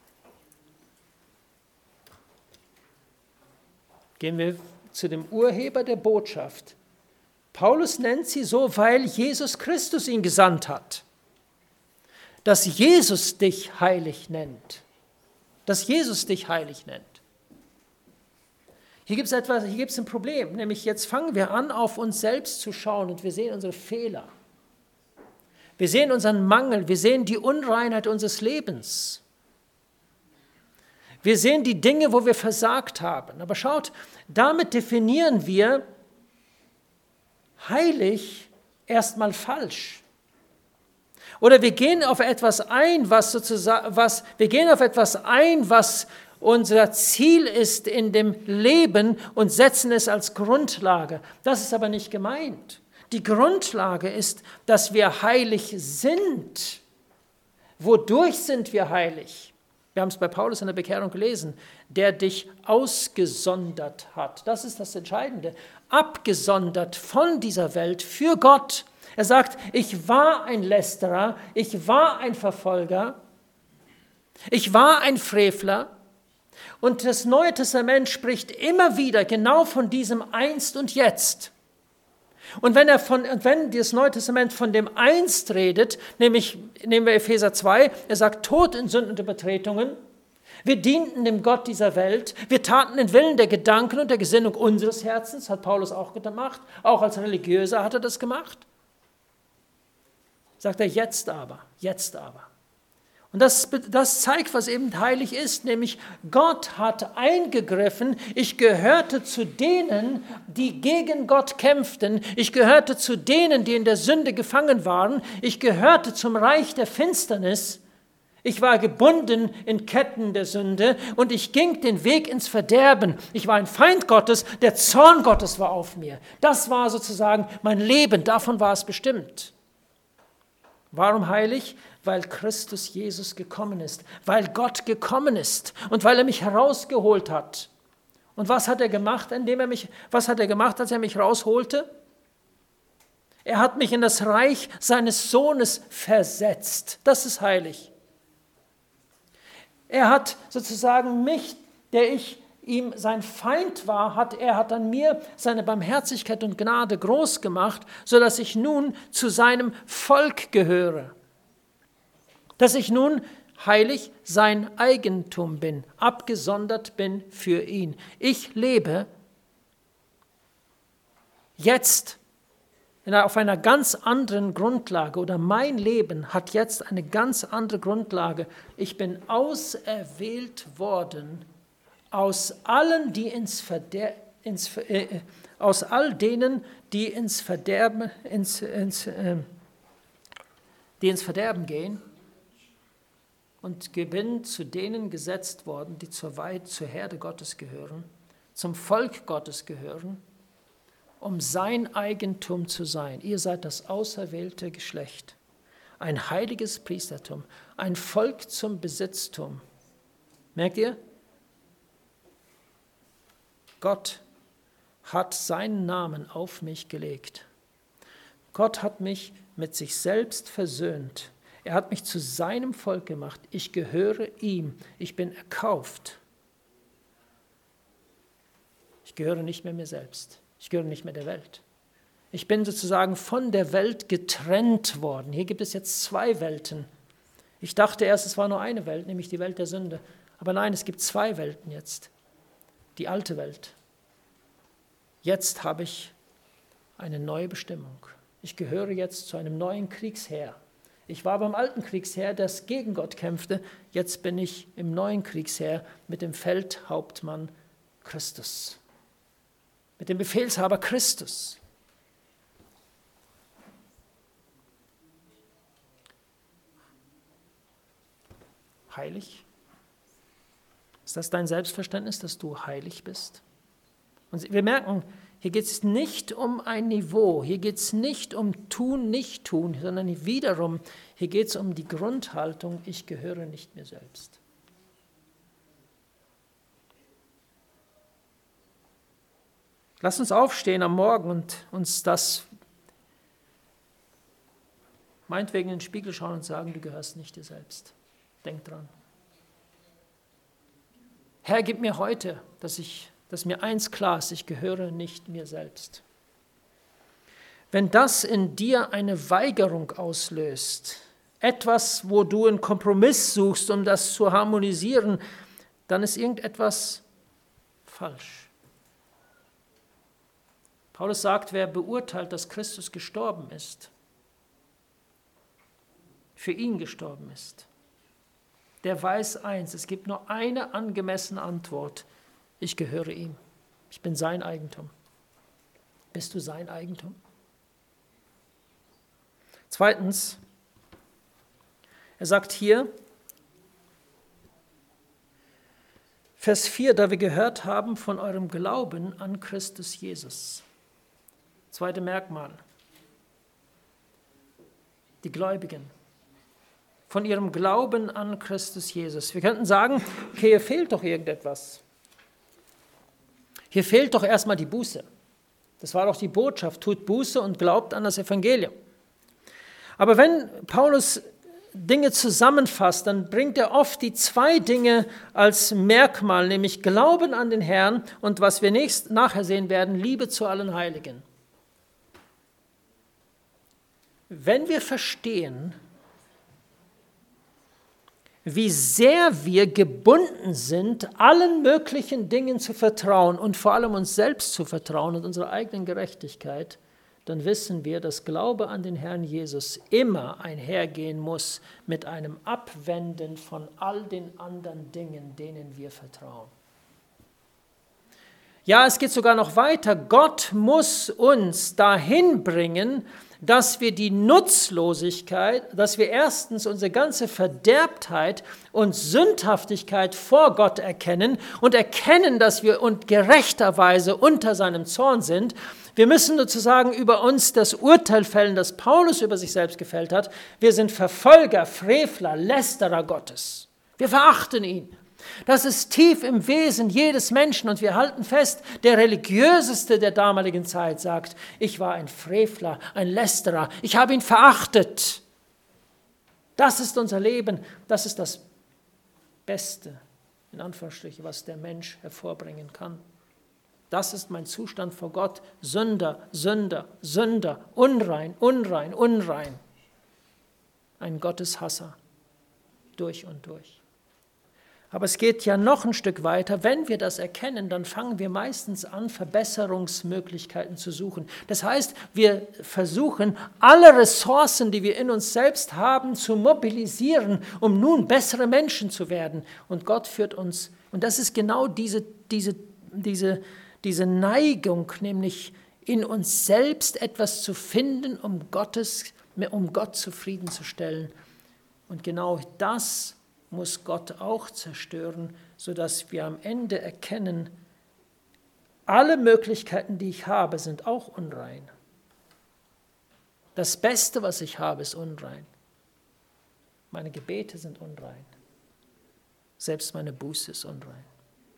Gehen wir zu dem Urheber der Botschaft. Paulus nennt sie so, weil Jesus Christus ihn gesandt hat. Dass Jesus dich heilig nennt. Dass Jesus dich heilig nennt. Hier gibt es etwas, hier gibt es ein Problem, nämlich jetzt fangen wir an, auf uns selbst zu schauen und wir sehen unsere Fehler. Wir sehen unseren Mangel, wir sehen die Unreinheit unseres Lebens. Wir sehen die Dinge, wo wir versagt haben. Aber schaut, damit definieren wir heilig erstmal falsch. Oder wir gehen auf etwas ein, was sozusagen, was, wir gehen auf etwas ein, was unser Ziel ist in dem Leben und setzen es als Grundlage. Das ist aber nicht gemeint. Die Grundlage ist, dass wir heilig sind. Wodurch sind wir heilig? Wir haben es bei Paulus in der Bekehrung gelesen, der dich ausgesondert hat. Das ist das Entscheidende. Abgesondert von dieser Welt für Gott. Er sagt, ich war ein Lästerer, ich war ein Verfolger, ich war ein Frevler. Und das Neue Testament spricht immer wieder genau von diesem Einst und Jetzt. Und wenn, er von, wenn das Neue Testament von dem Einst redet, nämlich nehmen wir Epheser zwei, er sagt, Tod in Sünden und Übertretungen, wir dienten dem Gott dieser Welt, wir taten den Willen der Gedanken und der Gesinnung unseres Herzens, hat Paulus auch gemacht, auch als Religiöser hat er das gemacht. Sagt er, jetzt aber, jetzt aber. Und das, das zeigt, was eben heilig ist, nämlich Gott hat eingegriffen, ich gehörte zu denen, die gegen Gott kämpften, ich gehörte zu denen, die in der Sünde gefangen waren, ich gehörte zum Reich der Finsternis, ich war gebunden in Ketten der Sünde und ich ging den Weg ins Verderben. Ich war ein Feind Gottes, der Zorn Gottes war auf mir. Das war sozusagen mein Leben, davon war es bestimmt. Warum heilig? Weil Christus Jesus gekommen ist, weil Gott gekommen ist und weil er mich herausgeholt hat. Und was hat er gemacht, indem er mich, was hat er gemacht, als er mich rausholte? Er hat mich in das Reich seines Sohnes versetzt. Das ist heilig. Er hat sozusagen mich, der ich ihm sein Feind war, hat er hat an mir seine Barmherzigkeit und Gnade groß gemacht, sodass ich nun zu seinem Volk gehöre. Dass ich nun heilig sein Eigentum bin, abgesondert bin für ihn. Ich lebe jetzt auf einer ganz anderen Grundlage oder mein Leben hat jetzt eine ganz andere Grundlage. Ich bin auserwählt worden aus allen, die ins Verder- ins, äh, aus all denen, die ins Verderben, ins, ins, äh, die ins Verderben gehen. Und bin zu denen gesetzt worden, die zur Weih, zur Herde Gottes gehören, zum Volk Gottes gehören, um sein Eigentum zu sein. Ihr seid das auserwählte Geschlecht, ein heiliges Priestertum, ein Volk zum Besitztum. Merkt ihr? Gott hat seinen Namen auf mich gelegt. Gott hat mich mit sich selbst versöhnt. Er hat mich zu seinem Volk gemacht. Ich gehöre ihm. Ich bin erkauft. Ich gehöre nicht mehr mir selbst. Ich gehöre nicht mehr der Welt. Ich bin sozusagen von der Welt getrennt worden. Hier gibt es jetzt zwei Welten. Ich dachte erst, es war nur eine Welt, nämlich die Welt der Sünde. Aber nein, es gibt zwei Welten jetzt. Die alte Welt. Jetzt habe ich eine neue Bestimmung. Ich gehöre jetzt zu einem neuen Kriegsheer. Ich war beim alten Kriegsheer, das gegen Gott kämpfte. Jetzt bin ich im neuen Kriegsheer mit dem Feldhauptmann Christus. Mit dem Befehlshaber Christus. Heilig? Ist das dein Selbstverständnis, dass du heilig bist? Und wir merken, hier geht es nicht um ein Niveau, hier geht es nicht um tun, nicht tun, sondern wiederum, hier geht es um die Grundhaltung, ich gehöre nicht mir selbst. Lass uns aufstehen am Morgen und uns das meinetwegen in den Spiegel schauen und sagen, du gehörst nicht dir selbst. Denk dran. Herr, gib mir heute, dass, ich, dass mir eins klar ist, ich gehöre nicht mir selbst. Wenn das in dir eine Weigerung auslöst, etwas, wo du einen Kompromiss suchst, um das zu harmonisieren, dann ist irgendetwas falsch. Paulus sagt, wer beurteilt, dass Christus gestorben ist, für ihn gestorben ist, der weiß eins, es gibt nur eine angemessene Antwort. Ich gehöre ihm. Ich bin sein Eigentum. Bist du sein Eigentum? Zweitens, er sagt hier, Vers vier, da wir gehört haben von eurem Glauben an Christus Jesus. Zweite Merkmal. Die Gläubigen. Von ihrem Glauben an Christus Jesus. Wir könnten sagen, okay, hier fehlt doch irgendetwas. Hier fehlt doch erstmal die Buße. Das war doch die Botschaft, tut Buße und glaubt an das Evangelium. Aber wenn Paulus Dinge zusammenfasst, dann bringt er oft die zwei Dinge als Merkmal, nämlich Glauben an den Herrn und was wir nächst, nachher sehen werden, Liebe zu allen Heiligen. Wenn wir verstehen, wie sehr wir gebunden sind, allen möglichen Dingen zu vertrauen und vor allem uns selbst zu vertrauen und unserer eigenen Gerechtigkeit, dann wissen wir, dass Glaube an den Herrn Jesus immer einhergehen muss mit einem Abwenden von all den anderen Dingen, denen wir vertrauen. Ja, es geht sogar noch weiter. Gott muss uns dahin bringen, dass wir die Nutzlosigkeit, dass wir erstens unsere ganze Verderbtheit und Sündhaftigkeit vor Gott erkennen und erkennen, dass wir und gerechterweise unter seinem Zorn sind. Wir müssen sozusagen über uns das Urteil fällen, das Paulus über sich selbst gefällt hat. Wir sind Verfolger, Frevler, Lästerer Gottes. Wir verachten ihn. Das ist tief im Wesen jedes Menschen und wir halten fest, der Religiöseste der damaligen Zeit sagt, ich war ein Frevler, ein Lästerer, ich habe ihn verachtet. Das ist unser Leben, das ist das Beste, in Anführungsstrichen, was der Mensch hervorbringen kann. Das ist mein Zustand vor Gott, Sünder, Sünder, Sünder, unrein, unrein, unrein. Ein Gotteshasser, durch und durch. Aber es geht ja noch ein Stück weiter. Wenn wir das erkennen, dann fangen wir meistens an, Verbesserungsmöglichkeiten zu suchen. Das heißt, wir versuchen, alle Ressourcen, die wir in uns selbst haben, zu mobilisieren, um nun bessere Menschen zu werden. Und Gott führt uns, und das ist genau diese, diese, diese, diese Neigung, nämlich in uns selbst etwas zu finden, um, Gottes, um Gott zufriedenzustellen. Und genau das muss Gott auch zerstören, sodass wir am Ende erkennen, alle Möglichkeiten, die ich habe, sind auch unrein. Das Beste, was ich habe, ist unrein. Meine Gebete sind unrein. Selbst meine Buße ist unrein.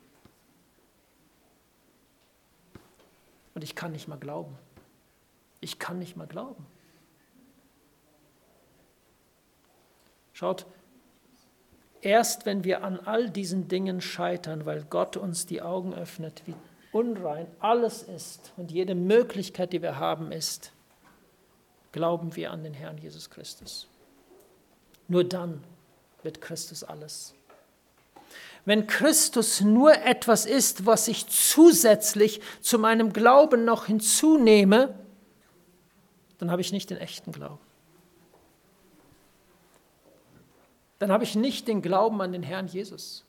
Und ich kann nicht mal glauben. Ich kann nicht mal glauben. Schaut, erst wenn wir an all diesen Dingen scheitern, weil Gott uns die Augen öffnet, wie unrein alles ist und jede Möglichkeit, die wir haben, ist, glauben wir an den Herrn Jesus Christus. Nur dann wird Christus alles. Wenn Christus nur etwas ist, was ich zusätzlich zu meinem Glauben noch hinzunehme, dann habe ich nicht den echten Glauben. Dann habe ich nicht den Glauben an den Herrn Jesus.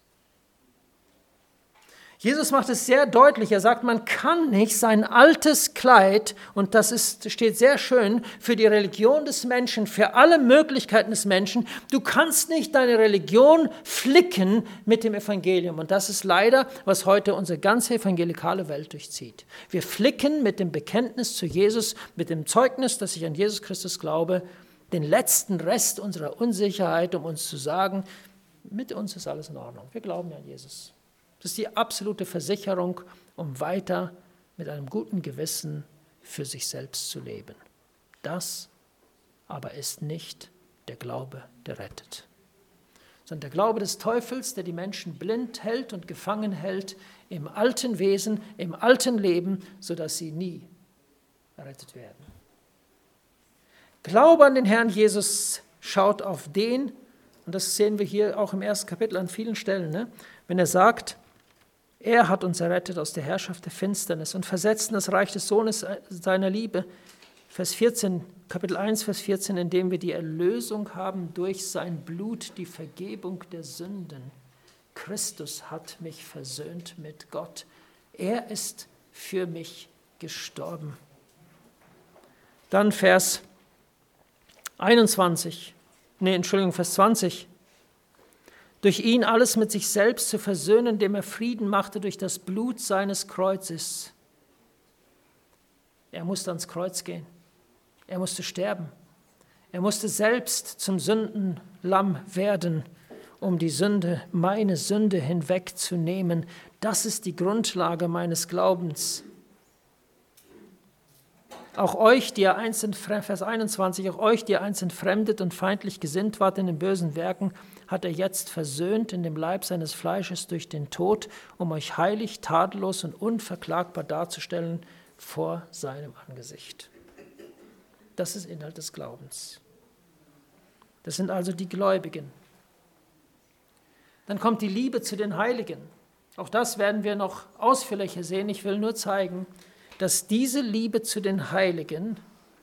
Jesus macht es sehr deutlich. Er sagt, man kann nicht sein altes Kleid, und das ist, steht sehr schön für die Religion des Menschen, für alle Möglichkeiten des Menschen, du kannst nicht deine Religion flicken mit dem Evangelium. Und das ist leider, was heute unsere ganze evangelikale Welt durchzieht. Wir flicken mit dem Bekenntnis zu Jesus, mit dem Zeugnis, dass ich an Jesus Christus glaube, den letzten Rest unserer Unsicherheit, um uns zu sagen, mit uns ist alles in Ordnung. Wir glauben ja an Jesus. Das ist die absolute Versicherung, um weiter mit einem guten Gewissen für sich selbst zu leben. Das aber ist nicht der Glaube, der rettet, sondern der Glaube des Teufels, der die Menschen blind hält und gefangen hält im alten Wesen, im alten Leben, sodass sie nie errettet werden. Glaube an den Herrn Jesus schaut auf den, und das sehen wir hier auch im ersten Kapitel an vielen Stellen, ne? Wenn er sagt, er hat uns errettet aus der Herrschaft der Finsternis und versetzt in das Reich des Sohnes seiner Liebe. Vers vierzehn, Kapitel eins, Vers vierzehn, indem wir die Erlösung haben durch sein Blut, die Vergebung der Sünden. Christus hat mich versöhnt mit Gott. Er ist für mich gestorben. Dann Vers einundzwanzig, nee, Entschuldigung, Vers zwanzig. Durch ihn alles mit sich selbst zu versöhnen, indem er Frieden machte durch das Blut seines Kreuzes. Er musste ans Kreuz gehen. Er musste sterben. Er musste selbst zum Sündenlamm werden, um die Sünde, meine Sünde hinwegzunehmen. Das ist die Grundlage meines Glaubens. Auch euch, die ihr einst, Vers einundzwanzig, auch euch, die ihr einst entfremdet und feindlich gesinnt wart in den bösen Werken, hat er jetzt versöhnt in dem Leib seines Fleisches durch den Tod, um euch heilig, tadellos und unverklagbar darzustellen vor seinem Angesicht. Das ist Inhalt des Glaubens. Das sind also die Gläubigen. Dann kommt die Liebe zu den Heiligen. Auch das werden wir noch ausführlicher sehen. Ich will nur zeigen, dass diese Liebe zu den Heiligen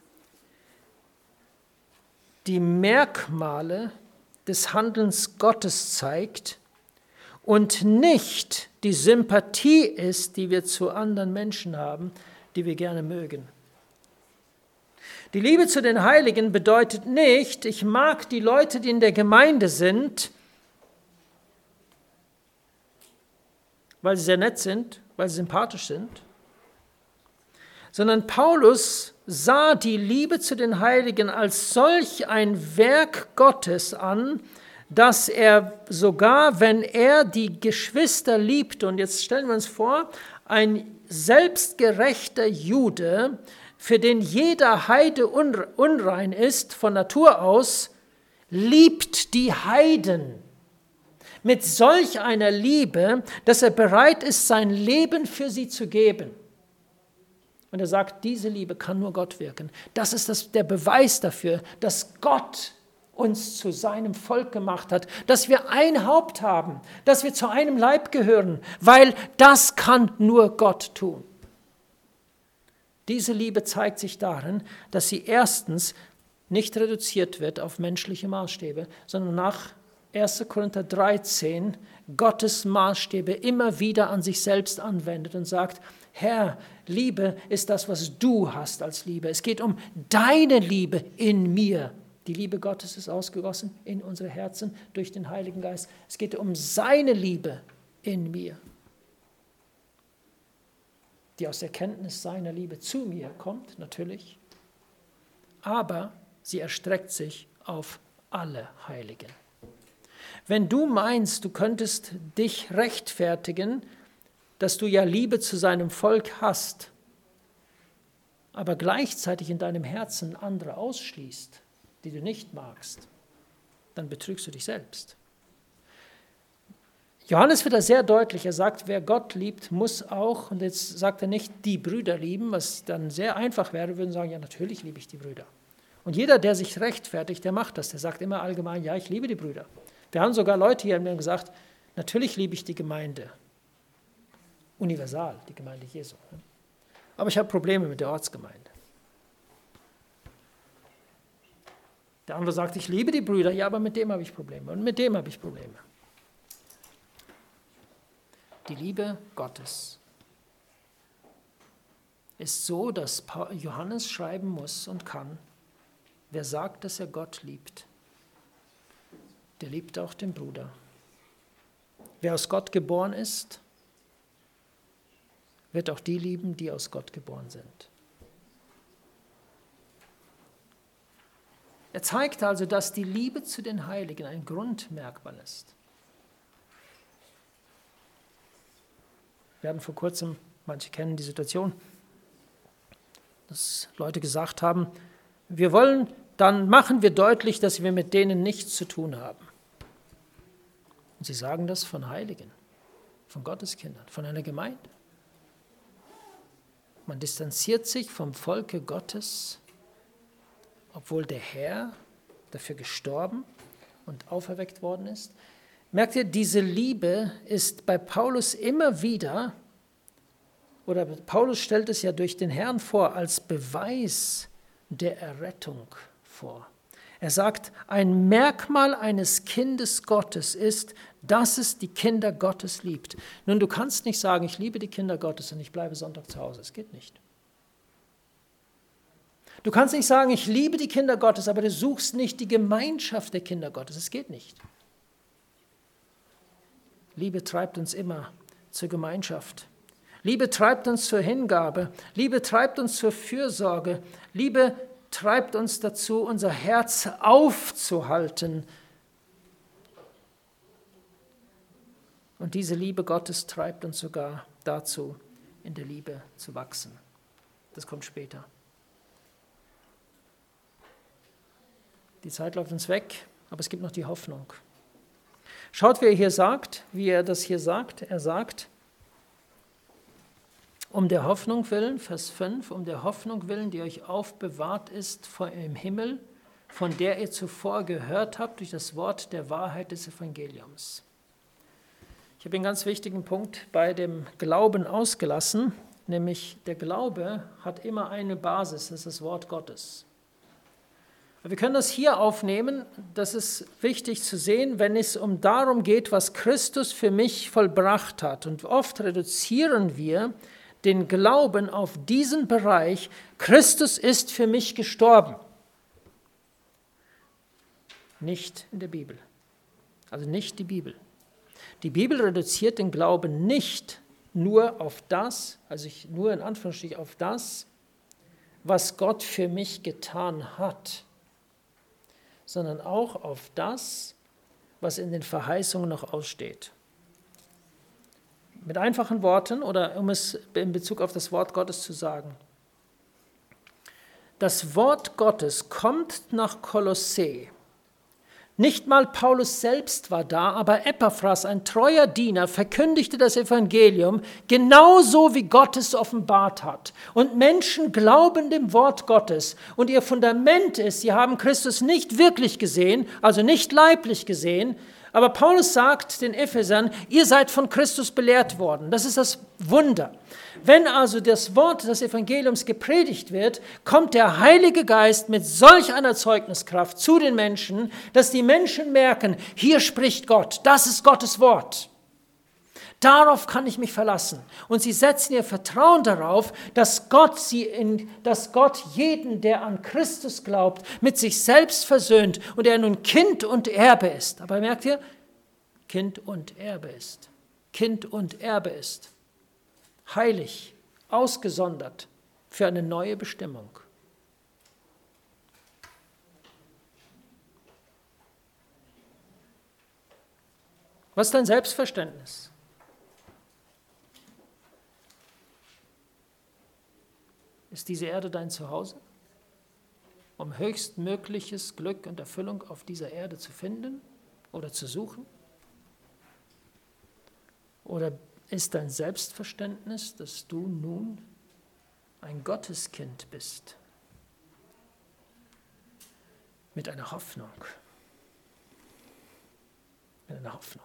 die Merkmale des Handelns Gottes zeigt und nicht die Sympathie ist, die wir zu anderen Menschen haben, die wir gerne mögen. Die Liebe zu den Heiligen bedeutet nicht, ich mag die Leute, die in der Gemeinde sind, weil sie sehr nett sind, weil sie sympathisch sind, sondern Paulus sah die Liebe zu den Heiligen als solch ein Werk Gottes an, dass er sogar, wenn er die Geschwister liebte, und jetzt stellen wir uns vor, ein selbstgerechter Jude, für den jeder Heide unrein ist, von Natur aus, liebt die Heiden mit solch einer Liebe, dass er bereit ist, sein Leben für sie zu geben. Und er sagt, diese Liebe kann nur Gott wirken. Das ist das, der Beweis dafür, dass Gott uns zu seinem Volk gemacht hat, dass wir ein Haupt haben, dass wir zu einem Leib gehören, weil das kann nur Gott tun. Diese Liebe zeigt sich darin, dass sie erstens nicht reduziert wird auf menschliche Maßstäbe, sondern nach erster Korinther dreizehn Gottes Maßstäbe immer wieder an sich selbst anwendet und sagt, Herr, Liebe ist das, was du hast als Liebe. Es geht um deine Liebe in mir. Die Liebe Gottes ist ausgegossen in unsere Herzen durch den Heiligen Geist. Es geht um seine Liebe in mir, die aus der Kenntnis seiner Liebe zu mir kommt, natürlich, aber sie erstreckt sich auf alle Heiligen. Wenn du meinst, du könntest dich rechtfertigen, dass du ja Liebe zu seinem Volk hast, aber gleichzeitig in deinem Herzen andere ausschließt, die du nicht magst, dann betrügst du dich selbst. Johannes wird da sehr deutlich, er sagt, wer Gott liebt, muss auch, und jetzt sagt er nicht die Brüder lieben, was dann sehr einfach wäre, wir würden sagen, ja natürlich liebe ich die Brüder. Und jeder, der sich rechtfertigt, der macht das, der sagt immer allgemein, ja ich liebe die Brüder. Wir haben sogar Leute hier, die haben gesagt, natürlich liebe ich die Gemeinde, universal, die Gemeinde Jesu. Aber ich habe Probleme mit der Ortsgemeinde. Der andere sagt, ich liebe die Brüder, ja, aber mit dem habe ich Probleme und mit dem habe ich Probleme. Die Liebe Gottes ist so, dass Johannes schreiben muss und kann, wer sagt, dass er Gott liebt, der liebt auch den Bruder. Wer aus Gott geboren ist, wird auch die lieben, die aus Gott geboren sind. Er zeigt also, dass die Liebe zu den Heiligen ein Grundmerkmal ist. Wir hatten vor kurzem, manche kennen die Situation, dass Leute gesagt haben, wir wollen, dann machen wir deutlich, dass wir mit denen nichts zu tun haben. Und sie sagen das von Heiligen, von Gotteskindern, von einer Gemeinde. Man distanziert sich vom Volke Gottes, obwohl der Herr dafür gestorben und auferweckt worden ist. Merkt ihr, diese Liebe ist bei Paulus immer wieder, oder Paulus stellt es ja durch den Herrn vor, als Beweis der Errettung vor. Er sagt, ein Merkmal eines Kindes Gottes ist, dass es die Kinder Gottes liebt. Nun, du kannst nicht sagen, ich liebe die Kinder Gottes und ich bleibe Sonntag zu Hause. Es geht nicht. Du kannst nicht sagen, ich liebe die Kinder Gottes, aber du suchst nicht die Gemeinschaft der Kinder Gottes. Es geht nicht. Liebe treibt uns immer zur Gemeinschaft. Liebe treibt uns zur Hingabe. Liebe treibt uns zur Fürsorge. Liebe treibt uns dazu, unser Herz aufzuhalten. Und diese Liebe Gottes treibt uns sogar dazu, in der Liebe zu wachsen. Das kommt später. Die Zeit läuft uns weg, aber es gibt noch die Hoffnung. Schaut, wie er hier sagt, wie er das hier sagt. Er sagt, um der Hoffnung willen, Vers fünf, um der Hoffnung willen, die euch aufbewahrt ist im Himmel, von der ihr zuvor gehört habt durch das Wort der Wahrheit des Evangeliums. Ich habe einen ganz wichtigen Punkt bei dem Glauben ausgelassen, nämlich der Glaube hat immer eine Basis, das ist das Wort Gottes. Wir können das hier aufnehmen, das ist wichtig zu sehen, wenn es um darum geht, was Christus für mich vollbracht hat. Und oft reduzieren wir den Glauben auf diesen Bereich, Christus ist für mich gestorben. Nicht in der Bibel, also nicht die Bibel. Die Bibel reduziert den Glauben nicht nur auf das, also ich, nur in Anführungsstrichen auf das, was Gott für mich getan hat, sondern auch auf das, was in den Verheißungen noch aussteht. Mit einfachen Worten oder um es in Bezug auf das Wort Gottes zu sagen. Das Wort Gottes kommt nach Kolossä. Nicht mal Paulus selbst war da, aber Epaphras, ein treuer Diener, verkündigte das Evangelium genauso wie Gott es offenbart hat. Und Menschen glauben dem Wort Gottes. Und ihr Fundament ist, sie haben Christus nicht wirklich gesehen, also nicht leiblich gesehen. Aber Paulus sagt den Ephesern, ihr seid von Christus belehrt worden. Das ist das Wunder. Wenn also das Wort des Evangeliums gepredigt wird, kommt der Heilige Geist mit solch einer Zeugniskraft zu den Menschen, dass die Menschen merken, hier spricht Gott, das ist Gottes Wort. Darauf kann ich mich verlassen. Und sie setzen ihr Vertrauen darauf, dass Gott, sie in, dass Gott jeden, der an Christus glaubt, mit sich selbst versöhnt und er nun Kind und Erbe ist. Aber merkt ihr, Kind und Erbe ist. Kind und Erbe ist. Heilig, ausgesondert für eine neue Bestimmung. Was ist dein Selbstverständnis? Ist diese Erde dein Zuhause? um höchstmögliches Glück und Erfüllung auf dieser Erde zu finden oder zu suchen? Oder ist dein Selbstverständnis, dass du nun ein Gotteskind bist, mit einer Hoffnung, mit einer Hoffnung.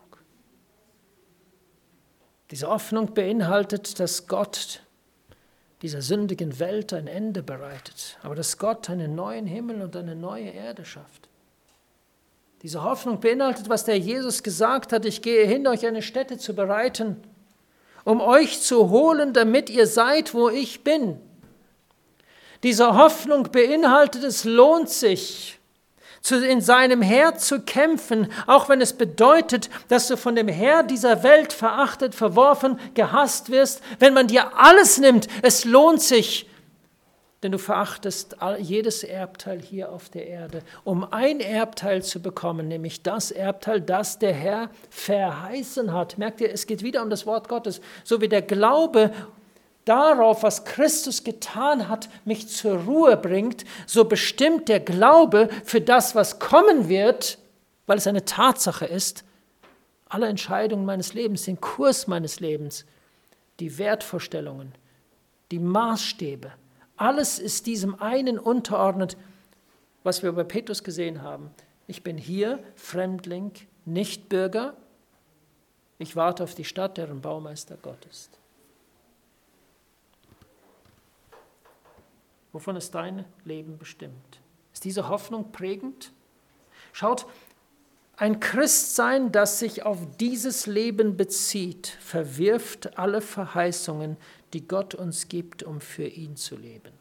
Diese Hoffnung beinhaltet, dass Gott dieser sündigen Welt ein Ende bereitet, aber dass Gott einen neuen Himmel und eine neue Erde schafft. Diese Hoffnung beinhaltet, was der Jesus gesagt hat: Ich gehe hin, euch eine Stätte zu bereiten, um euch zu holen, damit ihr seid, wo ich bin. Diese Hoffnung beinhaltet, es lohnt sich, in seinem Herr zu kämpfen, auch wenn es bedeutet, dass du von dem Herr dieser Welt verachtet, verworfen, gehasst wirst. Wenn man dir alles nimmt, es lohnt sich, denn du verachtest jedes Erbteil hier auf der Erde, um ein Erbteil zu bekommen, nämlich das Erbteil, das der Herr verheißen hat. Merkt ihr, es geht wieder um das Wort Gottes, so wie der Glaube darauf, was Christus getan hat, mich zur Ruhe bringt, so bestimmt der Glaube für das, was kommen wird, weil es eine Tatsache ist, alle Entscheidungen meines Lebens, den Kurs meines Lebens, die Wertvorstellungen, die Maßstäbe, alles ist diesem einen unterordnet, was wir bei Petrus gesehen haben. Ich bin hier Fremdling, nicht Bürger. Ich warte auf die Stadt, deren Baumeister Gott ist. Wovon ist dein Leben bestimmt? Ist diese Hoffnung prägend? Schaut, ein Christsein, das sich auf dieses Leben bezieht, verwirft alle Verheißungen, die Gott uns gibt, um für ihn zu leben.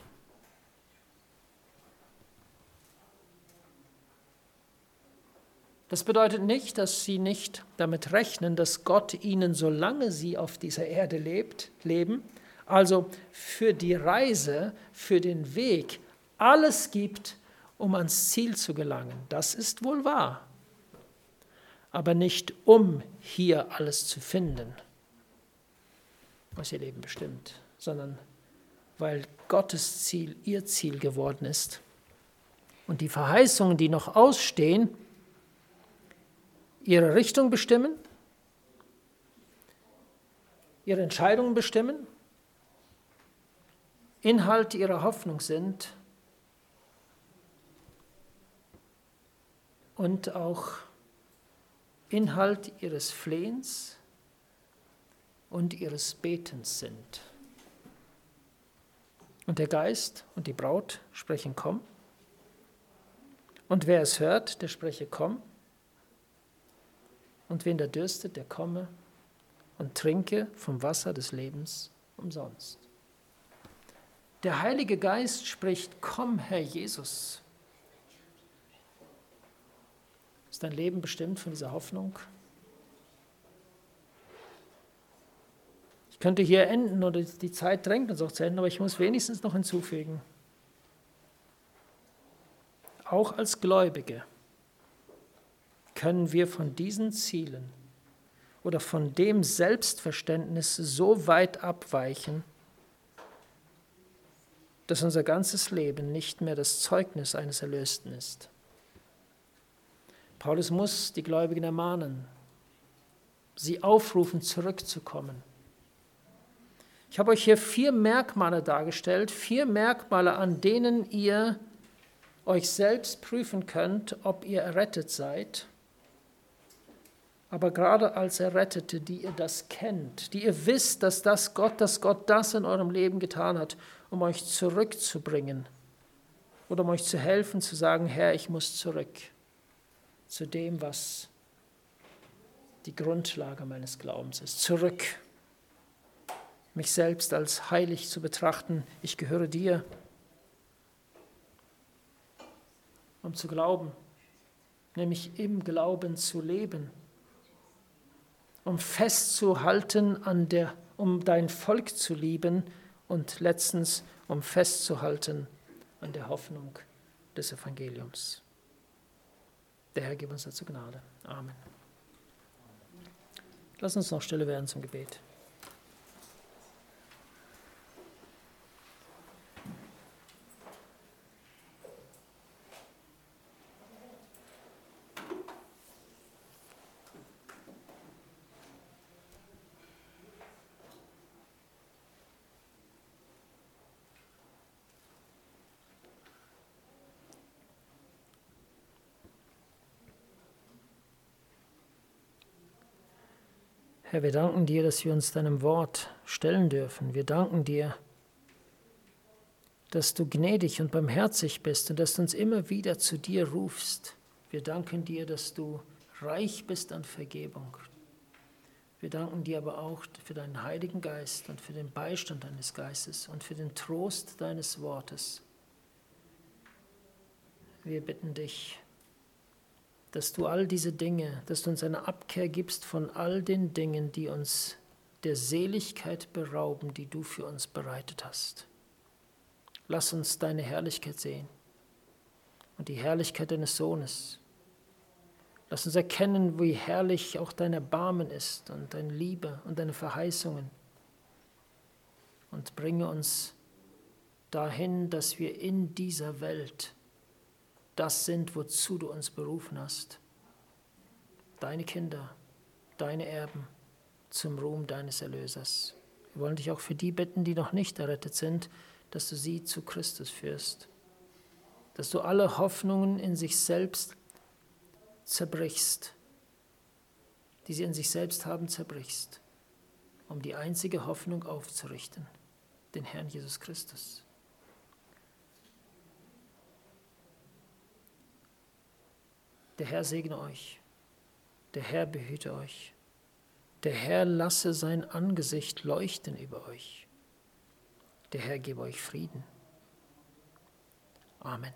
Das bedeutet nicht, dass sie nicht damit rechnen, dass Gott ihnen, solange sie auf dieser Erde lebt, leben, also für die Reise, für den Weg, alles gibt, um ans Ziel zu gelangen. Das ist wohl wahr, aber nicht um hier alles zu finden, was ihr Leben bestimmt, sondern weil Gottes Ziel ihr Ziel geworden ist. Und die Verheißungen, die noch ausstehen, ihre Richtung bestimmen, ihre Entscheidungen bestimmen, Inhalt ihrer Hoffnung sind und auch Inhalt ihres Flehens und ihres Betens sind. Und der Geist und die Braut sprechen: Komm. Und wer es hört, der spreche: Komm. Und wen der dürstet, der komme und trinke vom Wasser des Lebens umsonst. Der Heilige Geist spricht: Komm, Herr Jesus. Ist dein Leben bestimmt von dieser Hoffnung? Ich könnte hier enden oder die Zeit drängt uns auch zu enden, aber ich muss wenigstens noch hinzufügen. Auch als Gläubige können wir von diesen Zielen oder von dem Selbstverständnis so weit abweichen, dass unser ganzes Leben nicht mehr das Zeugnis eines Erlösten ist. Paulus muss die Gläubigen ermahnen, sie aufrufen, zurückzukommen. Ich habe euch hier vier Merkmale dargestellt, vier Merkmale, an denen ihr euch selbst prüfen könnt, ob ihr errettet seid. Aber gerade als Errettete, die ihr das kennt, die ihr wisst, dass das Gott, dass Gott das in eurem Leben getan hat, um euch zurückzubringen oder um euch zu helfen, zu sagen: Herr, ich muss zurück zu dem, was die Grundlage meines Glaubens ist. Zurück, mich selbst als heilig zu betrachten. Ich gehöre dir, um zu glauben, nämlich im Glauben zu leben, um festzuhalten an der, um dein Volk zu lieben und letztens um festzuhalten an der Hoffnung des Evangeliums. Der Herr gib uns dazu Gnade. Amen. Lass uns noch stille werden zum Gebet. Herr, wir danken dir, dass wir uns deinem Wort stellen dürfen. Wir danken dir, dass du gnädig und barmherzig bist und dass du uns immer wieder zu dir rufst. Wir danken dir, dass du reich bist an Vergebung. Wir danken dir aber auch für deinen Heiligen Geist und für den Beistand deines Geistes und für den Trost deines Wortes. Wir bitten dich, dass du all diese Dinge, dass du uns eine Abkehr gibst von all den Dingen, die uns der Seligkeit berauben, die du für uns bereitet hast. Lass uns deine Herrlichkeit sehen und die Herrlichkeit deines Sohnes. Lass uns erkennen, wie herrlich auch dein Erbarmen ist und deine Liebe und deine Verheißungen. Und bringe uns dahin, dass wir in dieser Welt das sind, wozu du uns berufen hast. Deine Kinder, deine Erben zum Ruhm deines Erlösers. Wir wollen dich auch für die bitten, die noch nicht errettet sind, dass du sie zu Christus führst. Dass du alle Hoffnungen in sich selbst zerbrichst, die sie in sich selbst haben, zerbrichst, um die einzige Hoffnung aufzurichten, den Herrn Jesus Christus. Der Herr segne euch, der Herr behüte euch, der Herr lasse sein Angesicht leuchten über euch, der Herr gebe euch Frieden. Amen.